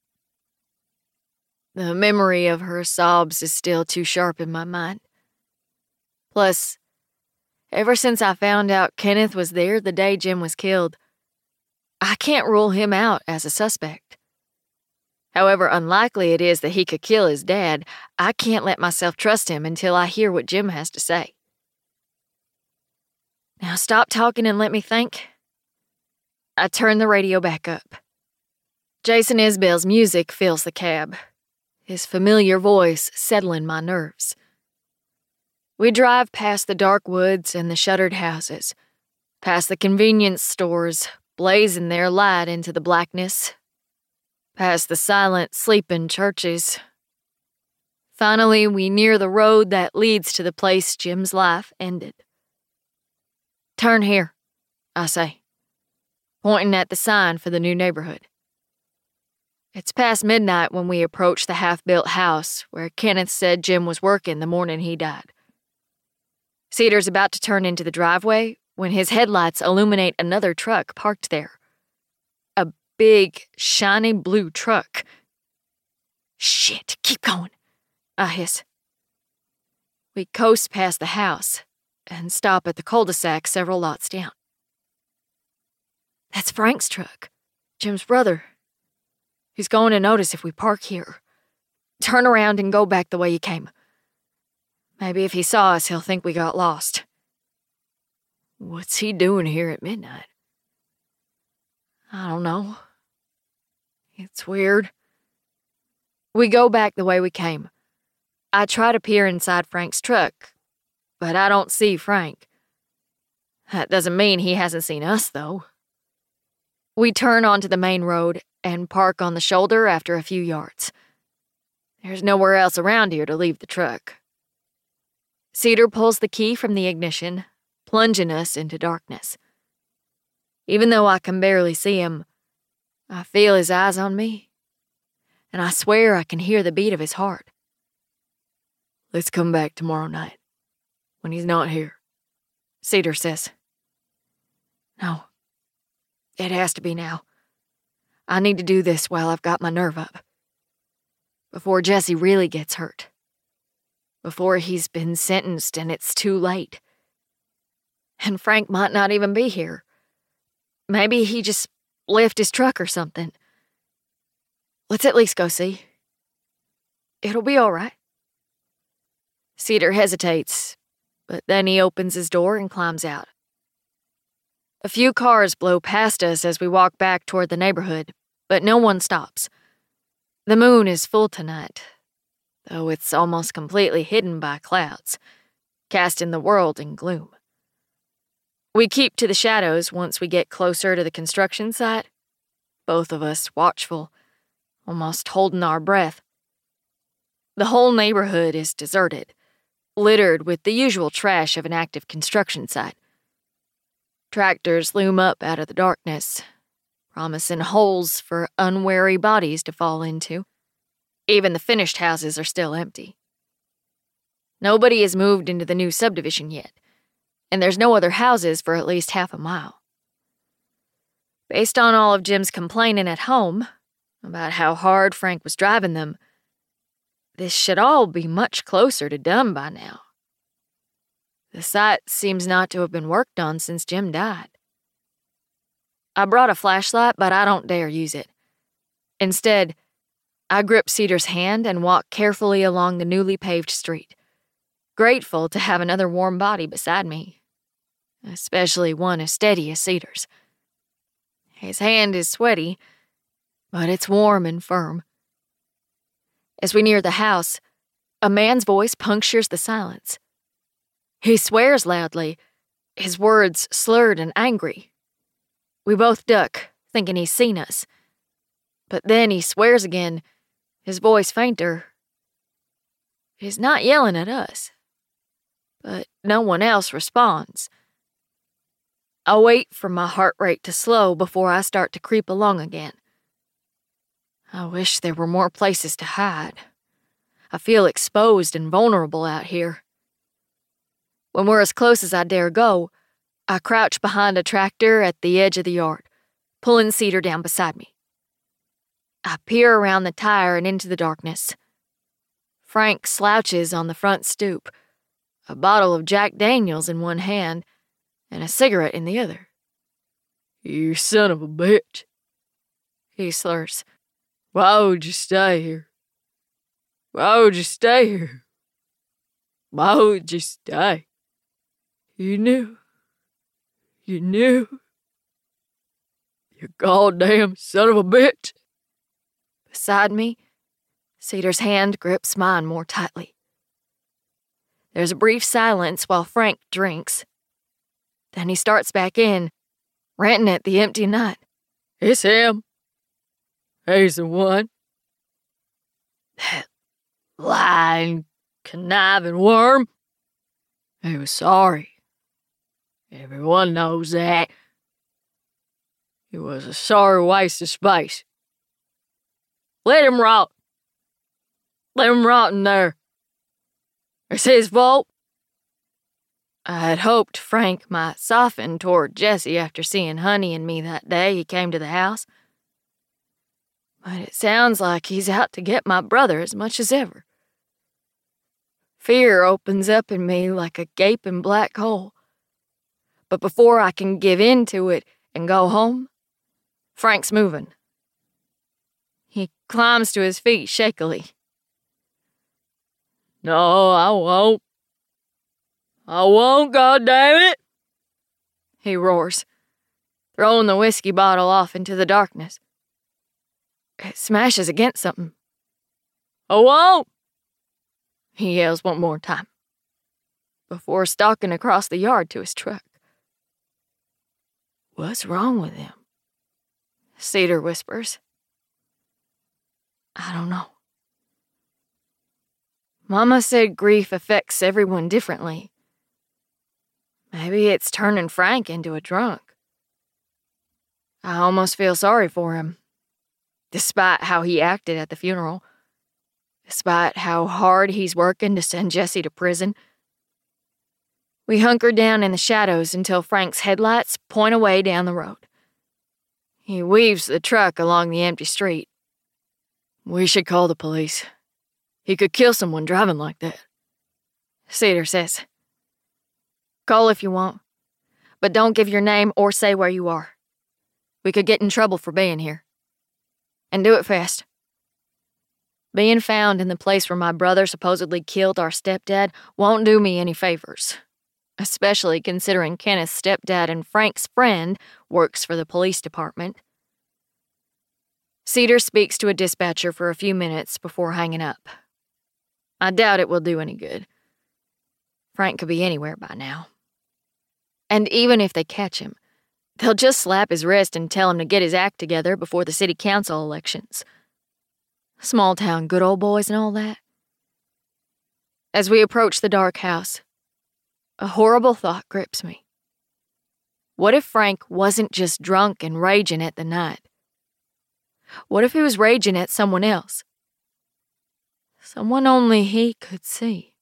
The memory of her sobs is still too sharp in my mind. Plus, ever since I found out Kenneth was there the day Jim was killed, I can't rule him out as a suspect. However unlikely it is that he could kill his dad, I can't let myself trust him until I hear what Jim has to say. Now stop talking and let me think. I turn the radio back up. Jason Isbell's music fills the cab, his familiar voice settling my nerves. We drive past the dark woods and the shuttered houses, past the convenience stores, blazing their light into the blackness, past the silent, sleeping churches. Finally, we near the road that leads to the place Jim's life ended. Turn here, I say, pointing at the sign for the new neighborhood. It's past midnight when we approach the half-built house where Kenneth said Jim was working the morning he died. Cedar's about to turn into the driveway when his headlights illuminate another truck parked there. A big, shiny blue truck. Shit, keep going, I hiss. We coast past the house and stop at the cul-de-sac several lots down. That's Frank's truck, Jim's brother. He's going to notice if we park here. Turn around and go back the way you came. Maybe if he saw us, he'll think we got lost. What's he doing here at midnight? I don't know. It's weird. We go back the way we came. I try to peer inside Frank's truck, but I don't see Frank. That doesn't mean he hasn't seen us, though. We turn onto the main road and park on the shoulder after a few yards. There's nowhere else around here to leave the truck. Cedar pulls the key from the ignition, plunging us into darkness. Even though I can barely see him, I feel his eyes on me, and I swear I can hear the beat of his heart. Let's come back tomorrow night, when he's not here, Cedar says. No, it has to be now. I need to do this while I've got my nerve up. Before Jesse really gets hurt. Before he's been sentenced and it's too late. And Frank might not even be here. Maybe he just left his truck or something. Let's at least go see. It'll be all right. Cedar hesitates, but then he opens his door and climbs out. A few cars blow past us as we walk back toward the neighborhood, but no one stops. The moon is full tonight, though it's almost completely hidden by clouds, casting the world in gloom. We keep to the shadows once we get closer to the construction site, both of us watchful, almost holding our breath. The whole neighborhood is deserted, littered with the usual trash of an active construction site. Tractors loom up out of the darkness, promising holes for unwary bodies to fall into. Even the finished houses are still empty. Nobody has moved into the new subdivision yet, and there's no other houses for at least half a mile. Based on all of Jim's complaining at home about how hard Frank was driving them, this should all be much closer to done by now. The site seems not to have been worked on since Jim died. I brought a flashlight, but I don't dare use it. Instead, I grip Cedar's hand and walk carefully along the newly paved street, grateful to have another warm body beside me, especially one as steady as Cedar's. His hand is sweaty, but it's warm and firm. As we near the house, a man's voice punctures the silence. He swears loudly, his words slurred and angry. We both duck, thinking he's seen us. But then he swears again, his voice fainter. He's not yelling at us, but no one else responds. I wait for my heart rate to slow before I start to creep along again. I wish there were more places to hide. I feel exposed and vulnerable out here. When we're as close as I dare go, I crouch behind a tractor at the edge of the yard, pulling Cedar down beside me. I peer around the tire and into the darkness. Frank slouches on the front stoop, a bottle of Jack Daniels in one hand and a cigarette in the other. "You son of a bitch," he slurs. "Why would you stay here? Why would you stay here? Why would you stay? You knew. You goddamn son of a bitch." Beside me, Cedar's hand grips mine more tightly. There's a brief silence while Frank drinks. Then he starts back in, ranting at the empty night. "It's him. He's the one. That lying, conniving worm. He was sorry. Everyone knows that. It was a sorry waste of space. Let him rot. Let him rot in there. It's his fault." I had hoped Frank might soften toward Jesse after seeing Honey and me that day he came to the house. But it sounds like he's out to get my brother as much as ever. Fear opens up in me like a gaping black hole. But before I can give in to it and go home, Frank's moving. He climbs to his feet shakily. "No, I won't. I won't, goddammit!" he roars, throwing the whiskey bottle off into the darkness. It smashes against something. "I won't!" he yells one more time, before stalking across the yard to his truck. "What's wrong with him?" Cedar whispers. I don't know. Mama said grief affects everyone differently. Maybe it's turning Frank into a drunk. I almost feel sorry for him, despite how he acted at the funeral, despite how hard he's working to send Jesse to prison. We hunker down in the shadows until Frank's headlights point away down the road. He weaves the truck along the empty street. "We should call the police. He could kill someone driving like that," Cedar says. "Call if you want, but don't give your name or say where you are. We could get in trouble for being here. And do it fast. Being found in the place where my brother supposedly killed our stepdad won't do me any favors, especially considering Kenneth's stepdad and Frank's friend works for the police department." Cedar speaks to a dispatcher for a few minutes before hanging up. I doubt it will do any good. Frank could be anywhere by now. And even if they catch him, they'll just slap his wrist and tell him to get his act together before the city council elections. Small town good old boys and all that. As we approach the dark house, a horrible thought grips me. What if Frank wasn't just drunk and raging at the night? What if he was raging at someone else? Someone only he could see.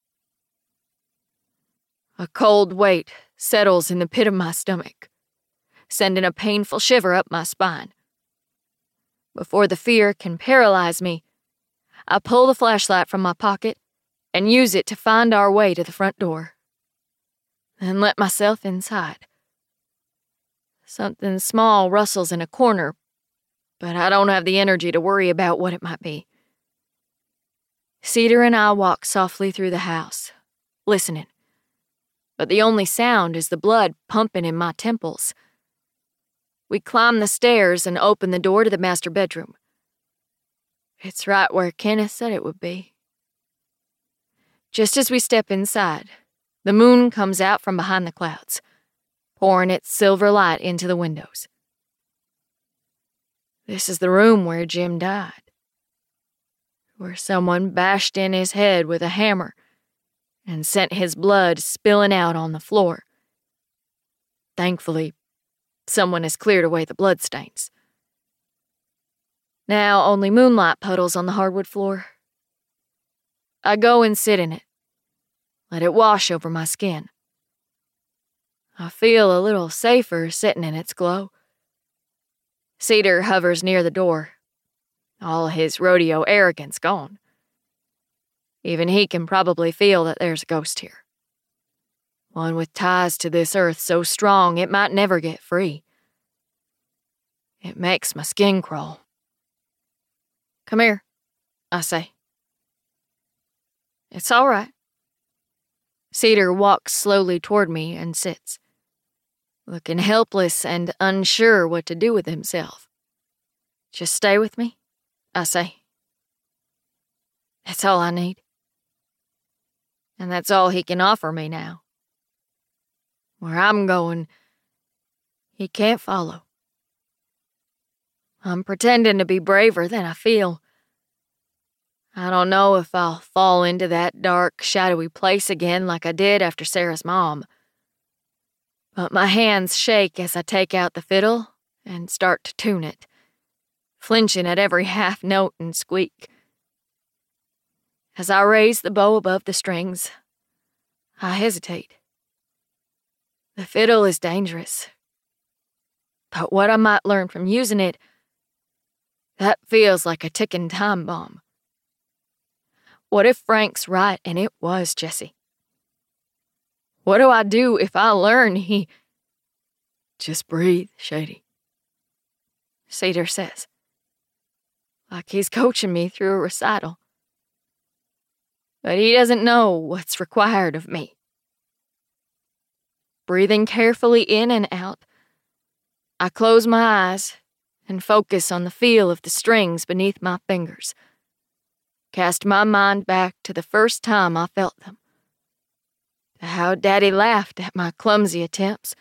A cold weight settles in the pit of my stomach, sending a painful shiver up my spine. Before the fear can paralyze me, I pull the flashlight from my pocket and use it to find our way to the front door. Then let myself inside. Something small rustles in a corner, but I don't have the energy to worry about what it might be. Cedar and I walk softly through the house, listening. But the only sound is the blood pumping in my temples. We climb the stairs and open the door to the master bedroom. It's right where Kenneth said it would be. Just as we step inside, the moon comes out from behind the clouds, pouring its silver light into the windows. This is the room where Jim died, where someone bashed in his head with a hammer and sent his blood spilling out on the floor. Thankfully, someone has cleared away the bloodstains. Now only moonlight puddles on the hardwood floor. I go and sit in it, let it wash over my skin. I feel a little safer sitting in its glow. Cedar hovers near the door, all his rodeo arrogance gone. Even he can probably feel that there's a ghost here. One with ties to this earth so strong it might never get free. It makes my skin crawl. Come here, I say. It's all right. Cedar walks slowly toward me and sits, looking helpless and unsure what to do with himself. Just stay with me, I say. That's all I need. And that's all he can offer me now. Where I'm going, he can't follow. I'm pretending to be braver than I feel. I don't know if I'll fall into that dark, shadowy place again like I did after Sarah's mom. But my hands shake as I take out the fiddle and start to tune it, flinching at every half note and squeak. As I raise the bow above the strings, I hesitate. The fiddle is dangerous. But what I might learn from using it, that feels like a ticking time bomb. What if Frank's right and it was Jesse? What do I do if I learn he... Just breathe, Shady, Cedar says, like he's coaching me through a recital. But he doesn't know what's required of me. Breathing carefully in and out, I close my eyes and focus on the feel of the strings beneath my fingers. Cast my mind back to the first time I felt them. To how Daddy laughed at my clumsy attempts.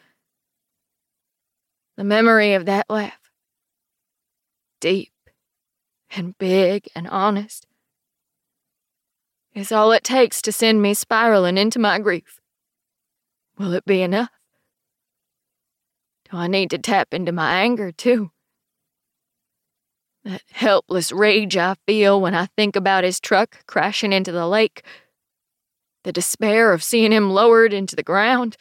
The memory of that laugh, deep and big and honest, is all it takes to send me spiraling into my grief. Will it be enough? Do I need to tap into my anger, too? That helpless rage I feel when I think about his truck crashing into the lake. The despair of seeing him lowered into the ground.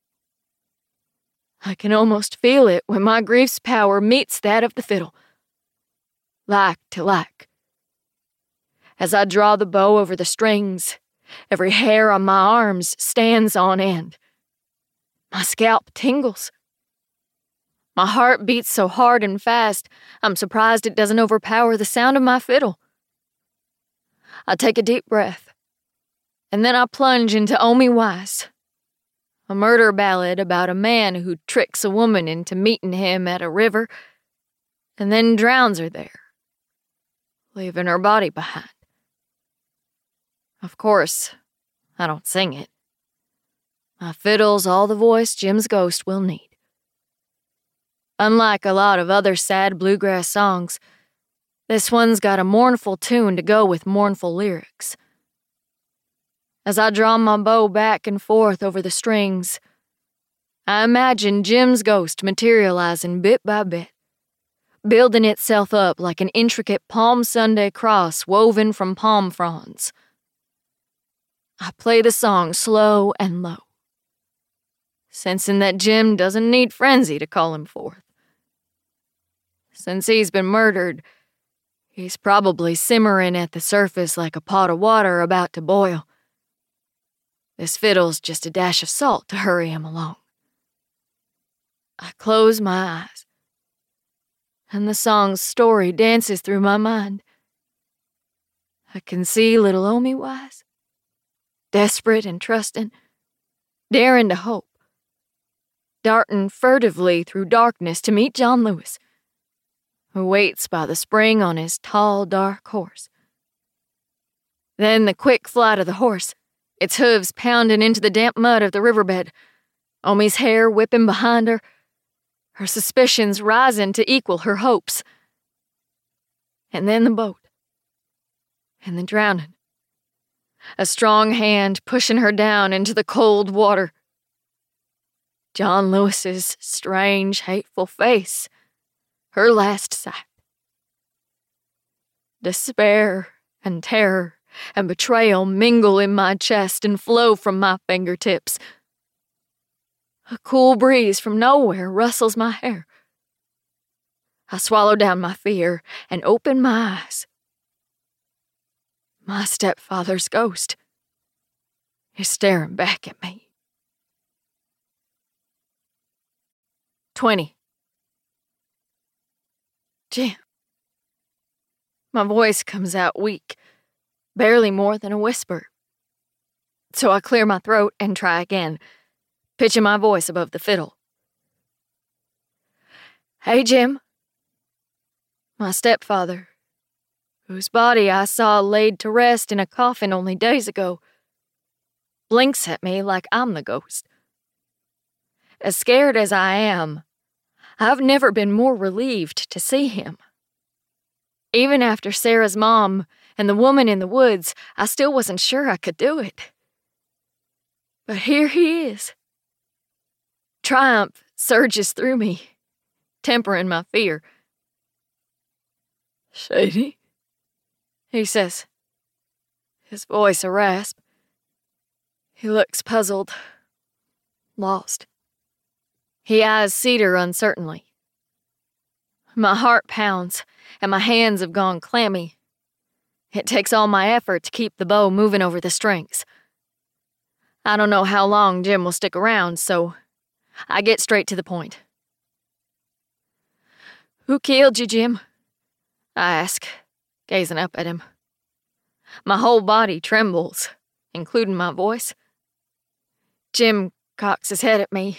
I can almost feel it when my grief's power meets that of the fiddle. Like to like. As I draw the bow over the strings, every hair on my arms stands on end. My scalp tingles. My heart beats so hard and fast, I'm surprised it doesn't overpower the sound of my fiddle. I take a deep breath, and then I plunge into Omi Wise, a murder ballad about a man who tricks a woman into meeting him at a river and then drowns her there, leaving her body behind. Of course, I don't sing it. My fiddle's all the voice Jim's ghost will need. Unlike a lot of other sad bluegrass songs, this one's got a mournful tune to go with mournful lyrics. As I draw my bow back and forth over the strings, I imagine Jim's ghost materializing bit by bit, building itself up like an intricate Palm Sunday cross woven from palm fronds. I play the song slow and low, sensing that Jim doesn't need frenzy to call him forth. Since he's been murdered, he's probably simmering at the surface like a pot of water about to boil. This fiddle's just a dash of salt to hurry him along. I close my eyes, and the song's story dances through my mind. I can see little Omi Wise, desperate and trusting, daring to hope, darting furtively through darkness to meet John Lewis, who waits by the spring on his tall, dark horse. Then the quick flight of the horse, its hooves pounding into the damp mud of the riverbed, Omi's hair whipping behind her, her suspicions rising to equal her hopes. And then the boat, and the drowning. A strong hand pushing her down into the cold water. John Lewis's strange, hateful face, her last sight. Despair and terror and betrayal mingle in my chest and flow from my fingertips. A cool breeze from nowhere rustles my hair. I swallow down my fear and open my eyes. My stepfather's ghost is staring back at me. 20. Jim. My voice comes out weak, barely more than a whisper. So I clear my throat and try again, pitching my voice above the fiddle. Hey, Jim. My stepfather, whose body I saw laid to rest in a coffin only days ago, blinks at me like I'm the ghost. As scared as I am, I've never been more relieved to see him. Even after Sarah's mom and the woman in the woods, I still wasn't sure I could do it. But here he is. Triumph surges through me, tempering my fear. Shady? He says, his voice a rasp. He looks puzzled, lost. He eyes Cedar uncertainly. My heart pounds, and my hands have gone clammy. It takes all my effort to keep the bow moving over the strings. I don't know how long Jim will stick around, so I get straight to the point. Who killed you, Jim? I ask, gazing up at him. My whole body trembles, including my voice. Jim cocks his head at me,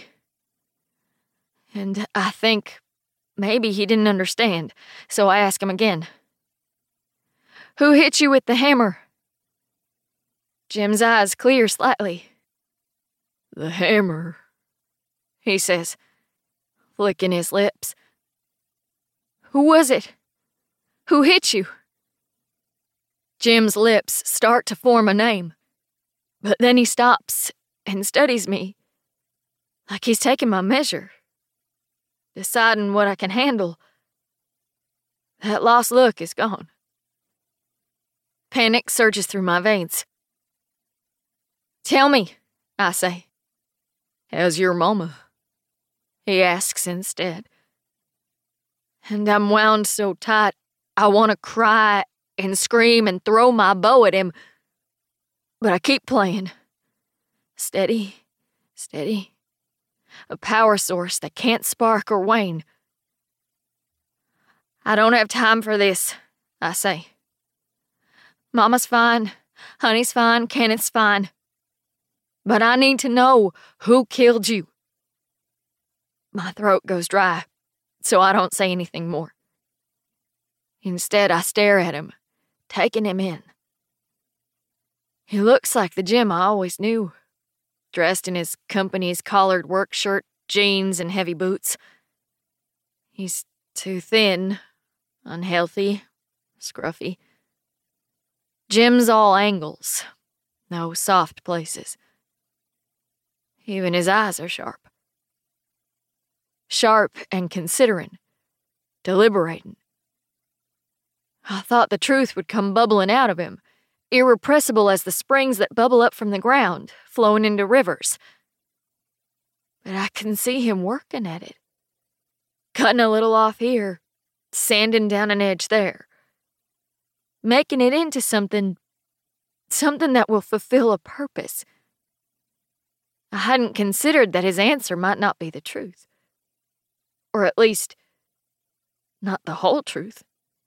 and I think maybe he didn't understand, so I ask him again. Who hit you with the hammer? Jim's eyes clear slightly. The hammer, he says, flicking his lips. Who was it? Who hit you? Jim's lips start to form a name, but then he stops and studies me, like he's taking my measure, deciding what I can handle. That lost look is gone. Panic surges through my veins. Tell me, I say. How's your mama? He asks instead. And I'm wound so tight, I want to cry and scream and throw my bow at him. But I keep playing. Steady, steady. A power source that can't spark or wane. I don't have time for this, I say. Mama's fine, Honey's fine, Kenneth's fine. But I need to know who killed you. My throat goes dry, so I don't say anything more. Instead, I stare at him, taking him in. He looks like the Jim I always knew, dressed in his company's collared work shirt, jeans, and heavy boots. He's too thin, unhealthy, scruffy. Jim's all angles, no soft places. Even his eyes are sharp. Sharp and considering, deliberating. I thought the truth would come bubbling out of him, irrepressible as the springs that bubble up from the ground, flowing into rivers. But I can see him working at it. Cutting a little off here, sanding down an edge there. Making it into something that will fulfill a purpose. I hadn't considered that his answer might not be the truth. Or at least, not the whole truth.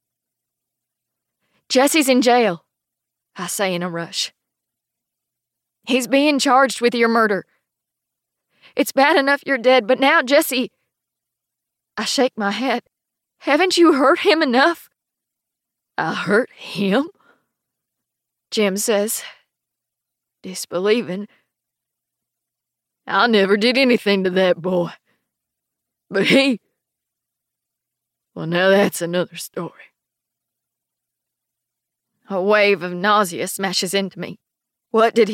Jesse's in jail, I say in a rush. He's being charged with your murder. It's bad enough you're dead, but now Jesse... I shake my head. Haven't you hurt him enough? I hurt him? Jim says, disbelieving. I never did anything to that boy. But he... Well, now that's another story. A wave of nausea smashes into me. What did